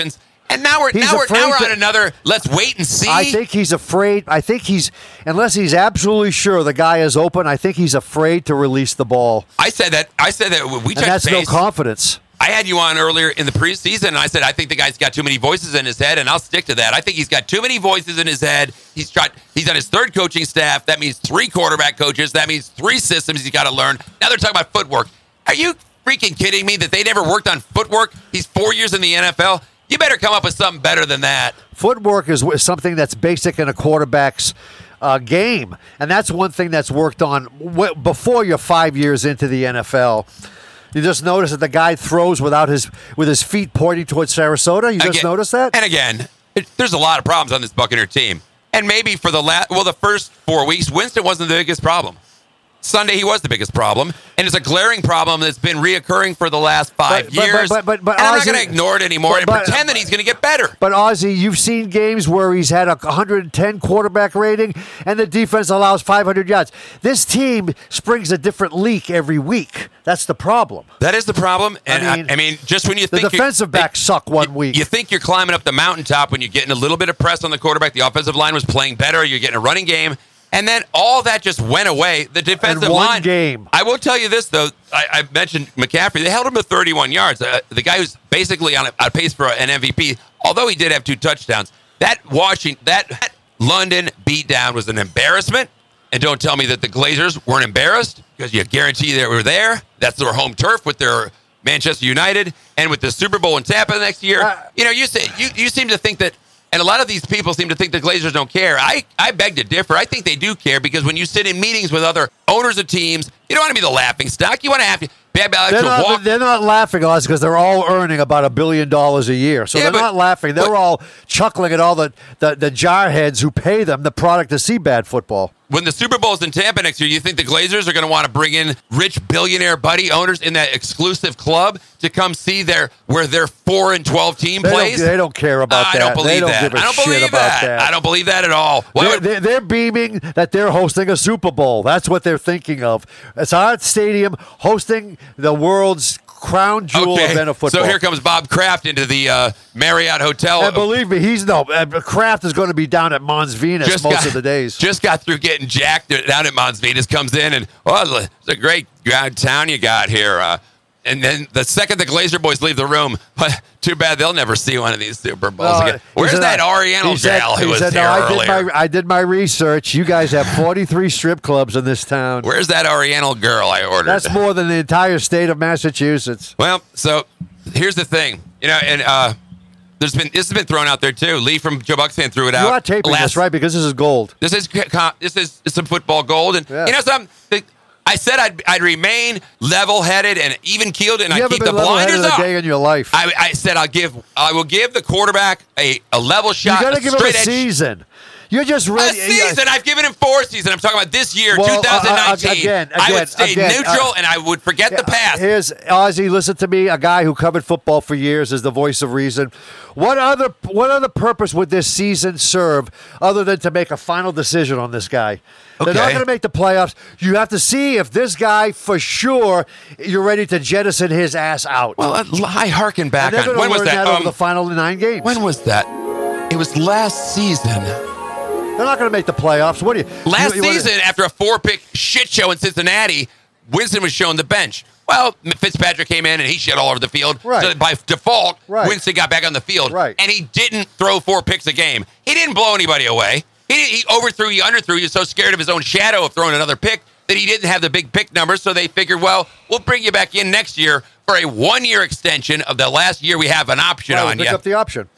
And now we're He's now we're afraid now we're to- on another. Let's wait and see. I think he's afraid. I think he's, unless he's absolutely sure the guy is open, I think he's afraid to release the ball. I said that. I said that we And touched that's base. no confidence. I had you on earlier in the preseason, and I said I think the guy's got too many voices in his head, and I'll stick to that. I think he's got too many voices in his head. He's got he's on his third coaching staff. That means three quarterback coaches. That means three systems he's got to learn. Now they're talking about footwork. Are you freaking kidding me that they never worked on footwork? He's four years in the N F L. You better come up with something better than that. Footwork is w- something that's basic in a quarterback's uh, game, and that's one thing that's worked on w- before you're five years into the N F L. You just notice that the guy throws without his with his feet pointing towards Sarasota. You just Again- notice that? And again, it, there's a lot of problems on this Buccaneer team. And maybe for the last, well, the first four weeks, Winston wasn't the biggest problem. Sunday, he was the biggest problem, and it's a glaring problem that's been reoccurring for the last five But- but- years. but- but- but and I'm not Ozzie- going to ignore it anymore but- and but- pretend that he's going to get better. But Ozzie, you've seen games where he's had a one hundred ten quarterback rating and the defense allows five hundred yards. This team springs a different leak every week. That's the problem. That is the problem. And I I mean, mean, I, mean just when you The think you're- defensive backs suck one week. You think you're climbing up the mountaintop when you're getting a little bit of press on the quarterback. The offensive line was playing better. You're getting a running game. And then all that just went away. The defensive In one line. game. I will tell you this, though. I, I mentioned McCaffrey. They held him to thirty-one yards. Uh, the guy who's basically on a, on pace for an M V P, although he did have two touchdowns. That Washington, that, that London beatdown was an embarrassment. And don't tell me that the Glazers weren't embarrassed, because you guarantee they were there. That's their home turf with their Manchester United, and with the Super Bowl in Tampa next year. Uh, you know, you say you, you seem to think that, and a lot of these people seem to think the Glazers don't care. I, I beg to differ. I think they do care, because when you sit in meetings with other owners of teams, you don't want to be the laughing stock. You want to have to Bad Alex They're will not, walk. they're not laughing, Oz, because they're all earning about a billion dollars a year. So Yeah, they're but- not laughing. They're but- all chuckling at all the, the, the jarheads who pay them the product to see bad football. When the Super Bowl's in Tampa next year, you think the Glazers are going to want to bring in rich billionaire buddy owners in that exclusive club to come see their where their four and twelve team They don't, plays? they don't care about I that. don't believe they don't that. give a I don't shit believe about that. that. I don't believe that at all. Why They're, would- they're, they're beaming that they're hosting a Super Bowl. That's what they're thinking of. It's our stadium hosting the world's crown jewel event of football. So here comes Bob Kraft into the uh, Marriott Hotel. And believe me, he's no. Uh, Kraft is going to be down at Mons Venus most got, of the days. Just got through getting jacked down at Mons Venus, comes in and, oh, it's a great town you got here. Uh, and then the second the Glazer boys leave the room, too bad they'll never see one of these Super Bowls Uh, again. he Where's said, that uh, Oriental he said- gal he who was said, here no, I earlier? did, my, I did my research. You guys have forty-three strip clubs in this town. Where's that Oriental girl I ordered? That's more than the entire state of Massachusetts. Well, so here's the thing. You know, and uh, there's been this has been thrown out there too. Lee from Joe Bucksman threw it out. You are taping last- this, right? Because this is gold. This is this is some football gold, and Yeah. you know something. The, I said I'd, I'd remain level-headed and even-keeled, and You I'd haven't keep the been level-headed blinders a up. day in your life. I, I said I'll give I will give the quarterback a, a level You shot. got to a give him a straight edge- season. You're just A ready. season. I've given him four seasons. I'm talking about this year, Well, uh, uh, twenty nineteen. again, I again, would stay again, neutral uh, and I would forget the past. Here's Ozzie. Listen to me, a guy who covered football for years, is the voice of reason. What other what other purpose would this season serve other than to make a final decision on this guy? They're not Okay. going to make the playoffs. You have to see if this guy, for sure, you're ready to jettison his ass out. Well, I harken back and they're on going when to was learn that? that, over Um, the final nine games. when was that? It was last season. They're not going to make the playoffs. What do you? Last you, you wanna- season, after a four-pick shit show in Cincinnati, Winston was shown the bench. Well, Fitzpatrick came in and he shit all over the field. Right. So by default, Right. Winston got back on the field. Right. And he didn't throw four picks a game. He didn't blow anybody away. He, didn't, he overthrew, he underthrew. He was so scared of his own shadow of throwing another pick that he didn't have the big pick numbers. So they figured, well, we'll bring you back in next year for a one-year extension of the last year we have an option Right, on pick you. up the option.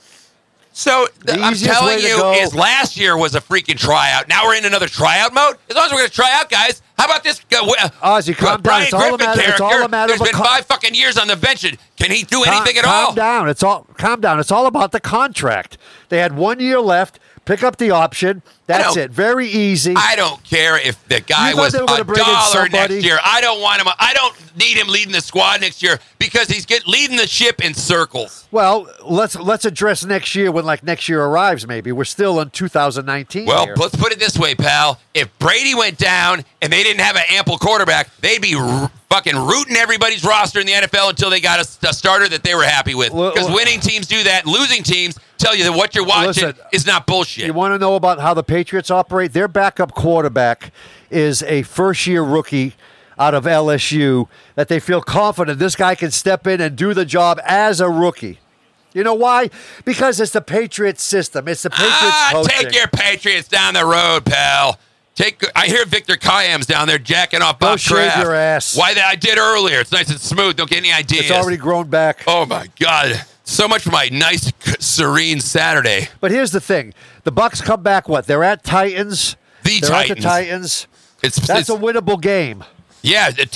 So The th- I'm easiest telling way to you, go- is last year was a freaking tryout. Now we're in another tryout mode. As long as we're going to try out, guys. How about this? Uh, uh, Ozzie, calm down. Brian It's all a Griffin matter- it's all a character. matter There's of a been co- five fucking years on the bench. Can he do anything at calm all? down. It's all calm down. It's all about the contract. They had one year left. Pick up the option. That's don't- it. Very easy. I don't care if the guy You thought was they a were gonna bring in dollar somebody- next year. I don't want him. I don't need him leading the squad next year because he's get, leading the ship in circles. well, let's let's address next year when like next year arrives. Maybe we're still in two thousand nineteen. Well, here. let's put it this way, pal. If Brady went down and they didn't have an ample quarterback, they'd be r- fucking rooting everybody's roster in the N F L until they got a, a starter that they were happy with. Because winning teams do that. Losing teams tell you that what you're watching Listen, is not bullshit. You want to know about how the Patriots operate? Their backup quarterback is a first-year rookie out of L S U that they feel confident this guy can step in and do the job as a rookie. You know why? Because it's the Patriots system. It's the Patriots ah, coaching. Take your Patriots down the road, pal. Take. I hear Victor Kayam's down there jacking off Go Bob shave Kraft. your ass. Why that I did earlier. It's nice and smooth. Don't get any ideas. It's already grown back. Oh, my God. So much for my nice, serene Saturday. But here's the thing. The Bucs come back, what? They're at Titans. The They're Titans. at the Titans. It's, That's it's, a winnable game. Yeah. It,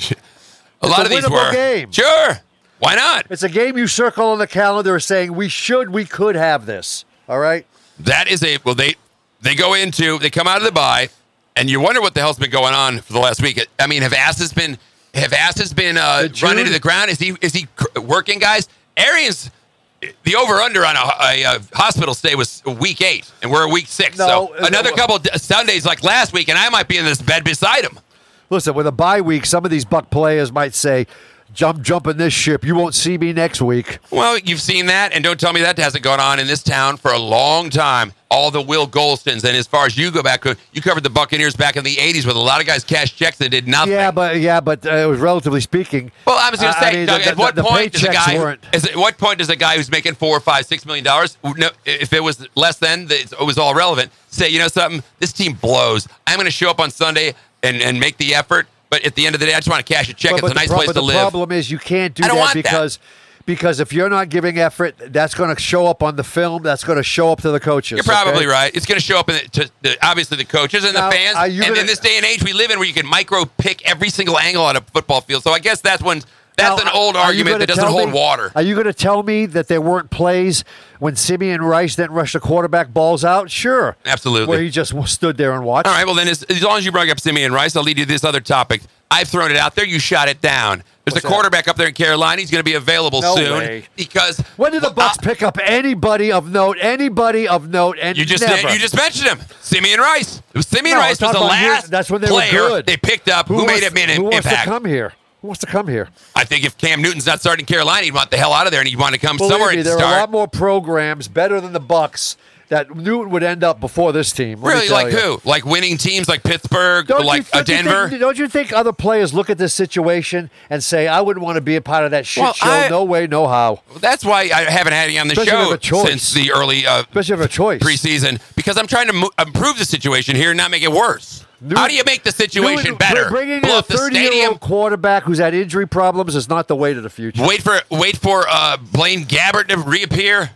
a lot a of these winnable were. game. Sure. Why not? It's a game you circle on the calendar saying we should, we could have this. All right? That is a, well, they they go into, they come out of the bye, and you wonder what the hell's been going on for the last week. I mean, have asses been, have asses been uh, run into the ground? Is he is he working, guys? Arians, the over-under on a, a, a hospital stay was week eight, and we're week six. No, so another no, couple of Sundays like last week, and I might be in this bed beside him. Listen, with a bye week, some of these Buck players might say, jump, jump in this ship. You won't see me next week. Well, you've seen that, and don't tell me that hasn't gone on in this town for a long time. All the Will Golstons, and as far as you go back, you covered the Buccaneers back in the eighties with a lot of guys cashed checks that did nothing. Yeah, but yeah, but uh, it was relatively speaking. Well, I was going to I say, mean, Doug, the, at what the, the point does a guy? weren't. Is at what point does a guy who's making four or five, six million dollars? No, if it was less than, it was all relevant. Say, you know something, this team blows. I'm going to show up on Sunday and, and make the effort. But at the end of the day, I just want to cash a check. But, it's but a nice pro- place but to the live. The problem is you can't do I don't that want because that. because if you're not giving effort, that's going to show up on the film. That's going to show up to the coaches. You're probably okay? right. It's going to show up in the, to the, obviously the coaches and Now, the fans. are you And gonna- in this day and age we live in, where you can micro pick every single angle on a football field. So I guess that's when that's Now, an old are you argument gonna that doesn't tell hold me- water. Are you going to tell me that there weren't plays when Simeon Rice didn't rush the quarterback balls out? Sure. Absolutely. Where he just stood there and watched. All right, well, then, as, as long as you bring up Simeon Rice, I'll lead you to this other topic. I've thrown it out there. You shot it down. There's What's a quarterback up there in Carolina. He's going to be available No soon. way. Because When did the well, Bucs uh, pick up anybody of note? Anybody of note? And you just never. you just mentioned him, Simeon Rice. It was Simeon No, Rice I'm was the talking about last years- that's when they player were good. they picked up who, who made wants, it an who wants impact. to come here? Who wants to come here? I think if Cam Newton's not starting Carolina, he'd want the hell out of there, and he'd want to come Believe somewhere me, and there start. are a lot more programs better than the Bucs that Newton would end up before this team. let me Really, tell like you. who? Like winning teams, like Pittsburgh, Don't like you think, uh, Denver. You think, don't you think other players look at this situation and say, "I wouldn't want to be a part of that shit Well, show"? I- no way, no how. That's why I haven't had you on the Especially show with a choice. since the early uh, Especially if you have a choice. preseason, because I'm trying to mo- improve the situation here and not make it worse. New- How do you make the situation Newton- better? Bringing Blow in a up the stadium. thirty-year-old quarterback who's had injury problems is not the way to the future. Wait for wait for uh, Blaine Gabbert to reappear.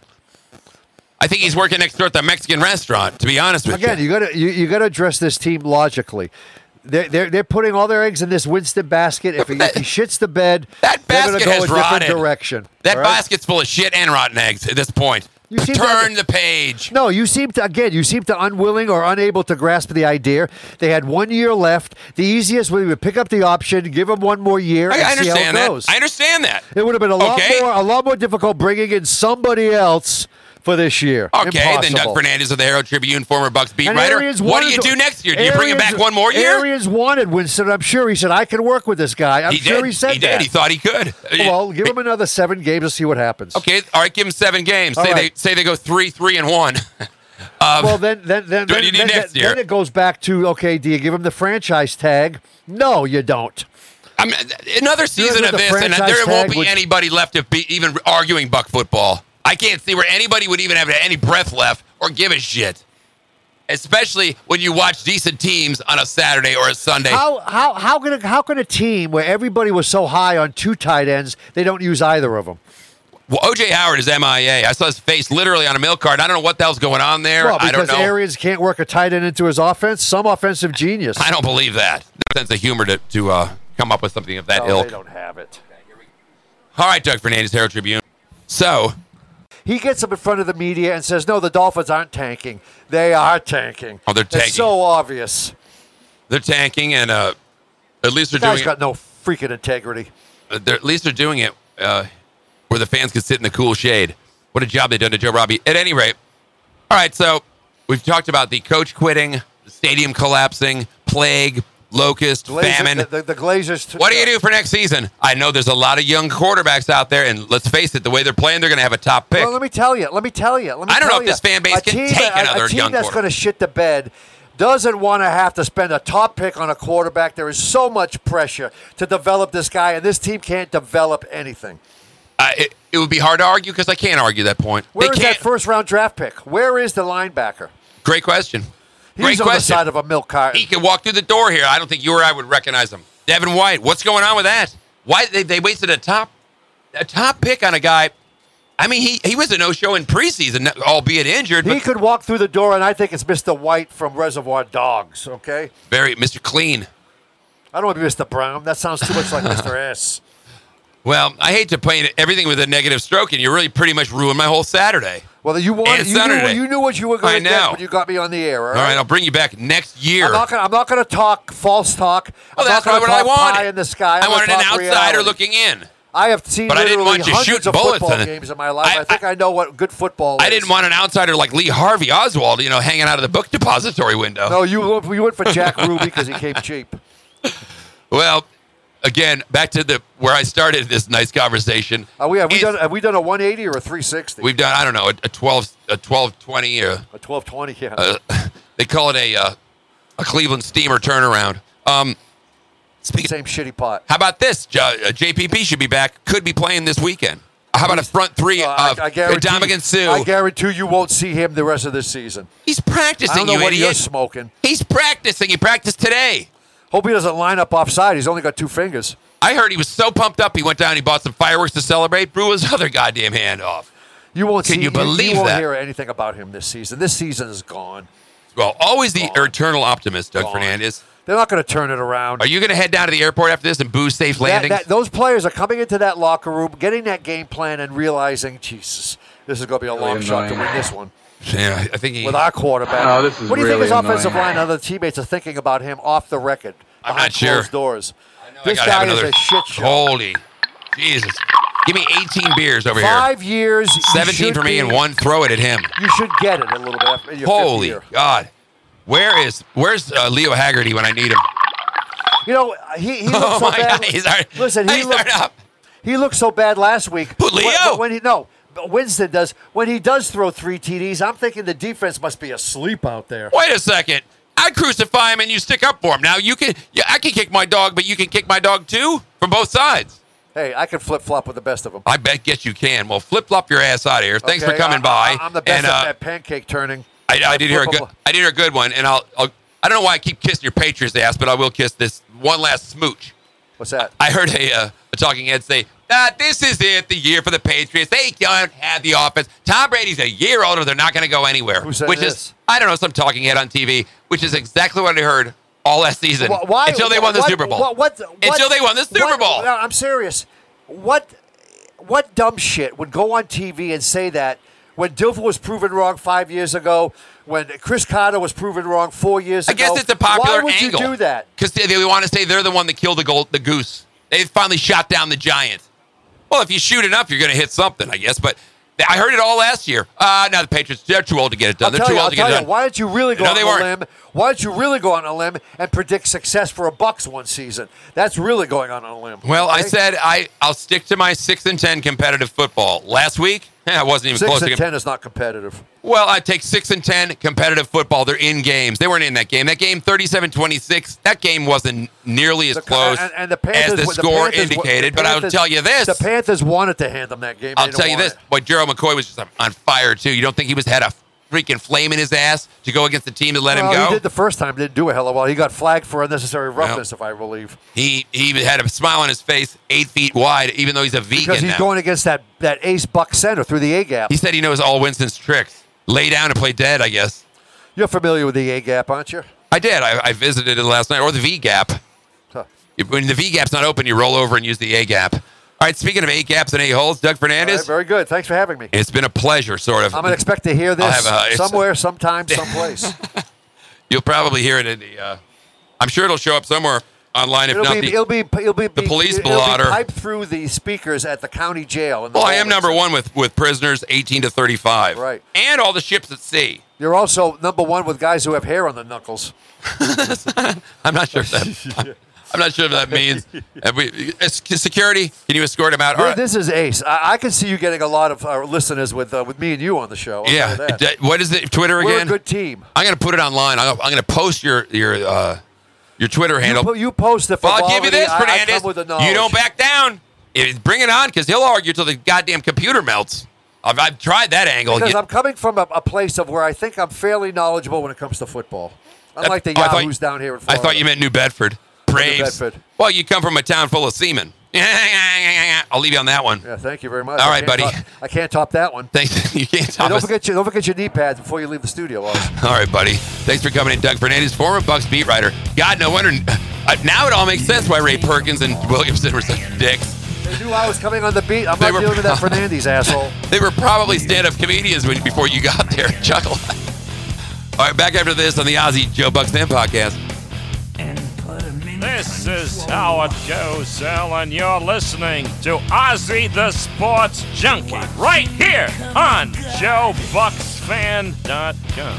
I think he's working next door at the Mexican restaurant. To be honest with Again, you, you got to you, you got to address this team logically. They're, they're, they're putting all their eggs in this Winston basket. If he, if he shits the bed, That they're going basket to go has a different rotted. direction. that all right? basket's full of shit and rotten eggs at this point. You seem to Turn have- the page. No, you seem to, again, you seem to unwilling or unable to grasp the idea. They had one year left. The easiest way would pick up the option, give them one more year, I, and I see how it understand that. goes. I understand that. It would have been a lot Okay. more, a lot more difficult bringing in somebody else for this year. Okay, then Doug Impossible. Fernandez of the Herald Tribune, former Bucks beat And writer. Arians What do wanted you to- do next year? Do you bring him Arians- back one more year? Arians wanted Winston. I'm sure he said, I can work with this guy. I'm he sure did. he said he that. did. He thought he could. Well, give him another seven games and see what happens. Okay, all right. Give him seven games. All Say right. they say they go three, three, and one. um, Well, then, then, then, What do then, you do then, next then, year? then it goes back to, okay, do you give him the franchise tag? No, you don't. I mean, another season with of the this, and franchise there won't tag, be which- anybody left to be even arguing Buck football. I can't see where anybody would even have any breath left or give a shit. Especially when you watch decent teams on a Saturday or a Sunday. How how how can a, how can a team where everybody was so high on two tight ends they don't use either of them? Well, O J Howard is M I A. I saw his face literally on a milk cart. I don't know what the hell's going on there. Well, I don't because know. Arians can't work a tight end into his offense. Some offensive genius. I don't believe that. No sense of humor to, to uh, come up with something of that No, ilk. they don't have it. All right, Doug Fernandez, Herald Tribune. So, He gets up in front of the media and says, "No, the Dolphins aren't tanking. They are tanking. Oh, they're tanking. It's so obvious. they're tanking, and uh, at least they're Guy's doing got no freaking integrity." it. They're, at least they're doing it uh, where the fans can sit in the cool shade. What a job they've done to Joe Robbie. At any rate, all right. So we've talked about the coach quitting, the stadium collapsing, plague, locust, Glazer- famine. The, the, the Glazers. T- What do you do for next season? I know there's a lot of young quarterbacks out there, and let's face it, the way they're playing, they're going to have a top pick. Well, let me tell you. Let me tell you. Let me I don't tell know if you. this fan base a can team, take a, another a team young that's quarterback. going to shit the bed doesn't want to have to spend a top pick on a quarterback. There is so much pressure to develop this guy, and this team can't develop anything. Uh, it, it would be hard to argue because I can't argue that point. Where they is can't. that first round draft pick? Where is the linebacker? Great question. He's Great on question. the side of a milk carton. He can walk through the door here. I don't think you or I would recognize him. Devin White. What's going on with that? Why they, they wasted a top a top pick on a guy? I mean, he, he was a no-show in preseason, albeit injured. He But could walk through the door, and I think it's Mister White from Reservoir Dogs, okay? very Mister Clean. I don't want to be Mister Brown. That sounds too much like Mister S. Well, I hate to paint everything with a negative stroke, and you really pretty much ruined my whole Saturday. Well, you wanted, And you knew, Saturday. you knew what you were I going to get know. when you got me on the air, all right? All right, I'll bring you back next year. I'm not gonna. I'm not gonna talk false talk. well, I'm that's not not gonna what I talk wanted. pie in the sky. I'm I wanted gonna an talk outsider reality. looking in. I have seen But I didn't literally want you hundreds shooting of bullets football in it. games in my life. I- I, think I- I, know what good football I is. didn't want an outsider like Lee Harvey Oswald, you know, hanging out of the book depository window. No, you went- you went for Jack Ruby because he came cheap. Well, again, back to the where I started this nice conversation. Are we have we It's- done have we done a one eighty or a three sixty? We've done, I don't know, a, a twelve, a twelve twenty, or a twelve twenty. Yeah. uh, they call it a uh, a Cleveland Steamer turnaround. Um, speaking, Same shitty pot. how about this? J- uh, J P P should be back. Could be playing this weekend. How about a front three Uh, of I, I guarantee. Ndamukong Suh? I guarantee you won't see him the rest of this season. He's I practicing, don't know you what you're idiot. smoking. He's practicing. He practiced today. Hope he doesn't line up offside. He's only got two fingers. I heard he was so pumped up. He went down. He bought some fireworks to celebrate. Blew his other goddamn hand off. You won't Can see. you believe you won't that? hear anything about him this season. This season is gone. Well, always the Gone. eternal optimist, Doug Gone. Fernandez. They're not going to turn it around. Are you going to head down to the airport after this and boo safe That- landings? that- those players are coming into that locker room, getting that game plan, and realizing, Jesus, this is going to be a long Really shot to annoying. win this one yeah, I think he. with our quarterback. Oh, this is what do you think really his offensive annoying. line and other teammates are thinking about him off the record? I'm behind not sure. closed doors. I know I This gotta guy have is another a shit show. Holy, Jesus! Give me eighteen beers over Five years. here. you Seventeen should for me be- and one. Throw it at him. You should get it a little bit after your fifth Holy year. God! Where is Where's uh, Leo Haggerty when I need him? You know, he, he looked Oh so my bad. God! He's already, Listen, he he's looked, already up. he looked so bad last week. Who, Leo? When, when he no, but Winston does. When he does throw three T Ds, I'm thinking the defense must be asleep out there. Wait a second. I crucify him and you stick up for him. Now you can. Yeah, I can kick my dog, but you can kick my dog too from both sides. Hey, I can flip flop with the best of them. I bet guess you can. Well, flip flop your ass out of here. Thanks for Okay, coming I, by. I, I'm the best and, at, uh, at pancake turning. I, I did hear a good. Flip 'em. I did hear a good one, and I'll, I'll. I don't know why I keep kissing your Patriots ass, but I will kiss this one last smooch. What's that? I heard a, uh, a talking head say, ah, "This is it, the year for the Patriots. They don't have the offense. Tom Brady's a year older. They're not going to go anywhere." Who said which this? is, I don't know, some talking head on T V, which is exactly what I heard all last season Wh- Why until they won the what- Super Bowl. What, what, what, until they won the Super what- Bowl. No, I'm serious. What what dumb shit would go on T V and say that when Dilfer was proven wrong five years ago, when Chris Carter was proven wrong four years I ago? guess it's a popular Why would angle. you do that? Because they, they want to say they're the one that killed the gold, the goose. They finally shot down the giant. Well, if you shoot enough, you're going to hit something, I guess. But I heard it all last year. Uh, now the Patriots, they're too old to get it done. I'll they're tell too you, old I'll to get tell it you, done. why don't you really go No, on they a weren't. limb? Why don't you really go on a limb and predict success for a Bucks one season? That's really going on a limb. Well, I okay? said I, I'll stick to my six and ten competitive football. Last week, eh, I wasn't even six close and to ten is not competitive. Well, I take six and ten competitive football. They're in games. They weren't in that game. That game, thirty-seven twenty-six, that game wasn't nearly as The- close and, and the Panthers, as the the score Panthers- indicated. the but I'll Panthers- tell you this. The Panthers wanted to hand them that game. I'll They tell didn't you want this. it. Boy, Gerald McCoy was just on- on fire, too. You don't think he was had a freaking flame in his ass to go against the team that let Well, him go? he did the first time. Didn't do a hell of well. He got flagged for unnecessary roughness, if I believe. He he had a smile on his face, eight feet wide, even though he's a vegan Because he's now. going against that, that ace buck center through the A gap. He said he knows all Winston's tricks. Lay down and play dead, I guess. You're familiar with the A gap, aren't you? I did. I, I visited it last night, or the V gap. Huh. If- When the V gap's not open, you roll over and use the A gap. All right, speaking of A gaps and A holes, Doug All Fernandez, right, very good. Thanks for having me. it's been a pleasure, sort of. I'm going to expect to hear this have a- it's- somewhere, sometime, someplace. You'll probably hear it in the. Uh, I'm sure it'll show up somewhere online, if It'll not be, the. it'll be, it'll be, the police it'll blotter. be piped through the speakers at the county jail. in the Well, I am Baldwin number Center. one with, with prisoners eighteen to thirty-five. Right. And all the ships at sea. You're also number one with guys who have hair on the knuckles. I'm not sure if that. I'm not sure if that means. Have we, security, can you escort him out? Well, All right. This is ace. I, I can see you getting a lot of uh, listeners with uh, with me and you on the show. I'll Yeah. tell you that. What is it? Twitter We're again? a good team. I'm going to put it online. I'm going to post your your uh, your Twitter You, handle. po- you post the Well, I'll give you frivolity, this, I- I Fernandez. come with the knowledge. You don't back down. It, bring it on, because he'll argue till the goddamn computer melts. I've, I've tried that angle. Because You- I'm coming from a, a place of where I think I'm fairly knowledgeable when it comes to football. Unlike the Oh, I thought- Yahoos down here in I Florida. thought you meant New Bedford. Braves. Bedford. Well, you come from a town full of seamen. I'll leave you on that one. Yeah, thank you very much. All I right, can't buddy. Top, I can't top that one. Thanks. You can't Hey, top don't us. forget your don't forget your knee pads before you leave the studio. Oz. All right, buddy. Thanks for coming in, Doug Fernandez, former Bucks beat writer. God, no wonder. Uh, now it all makes sense why Ray Perkins and Williamson were such dicks. They knew I was coming on the beat. I'm They not were dealing with that pro- Fernandez asshole. They were probably stand-up comedians when, before you got there. Chuckle. All right, back after this on the Ozzy Joe Buck Fan Podcast. This is how it goes, Al, and you're listening to Ozzy the Sports Junkie right here on Joe Bucks Fan dot com.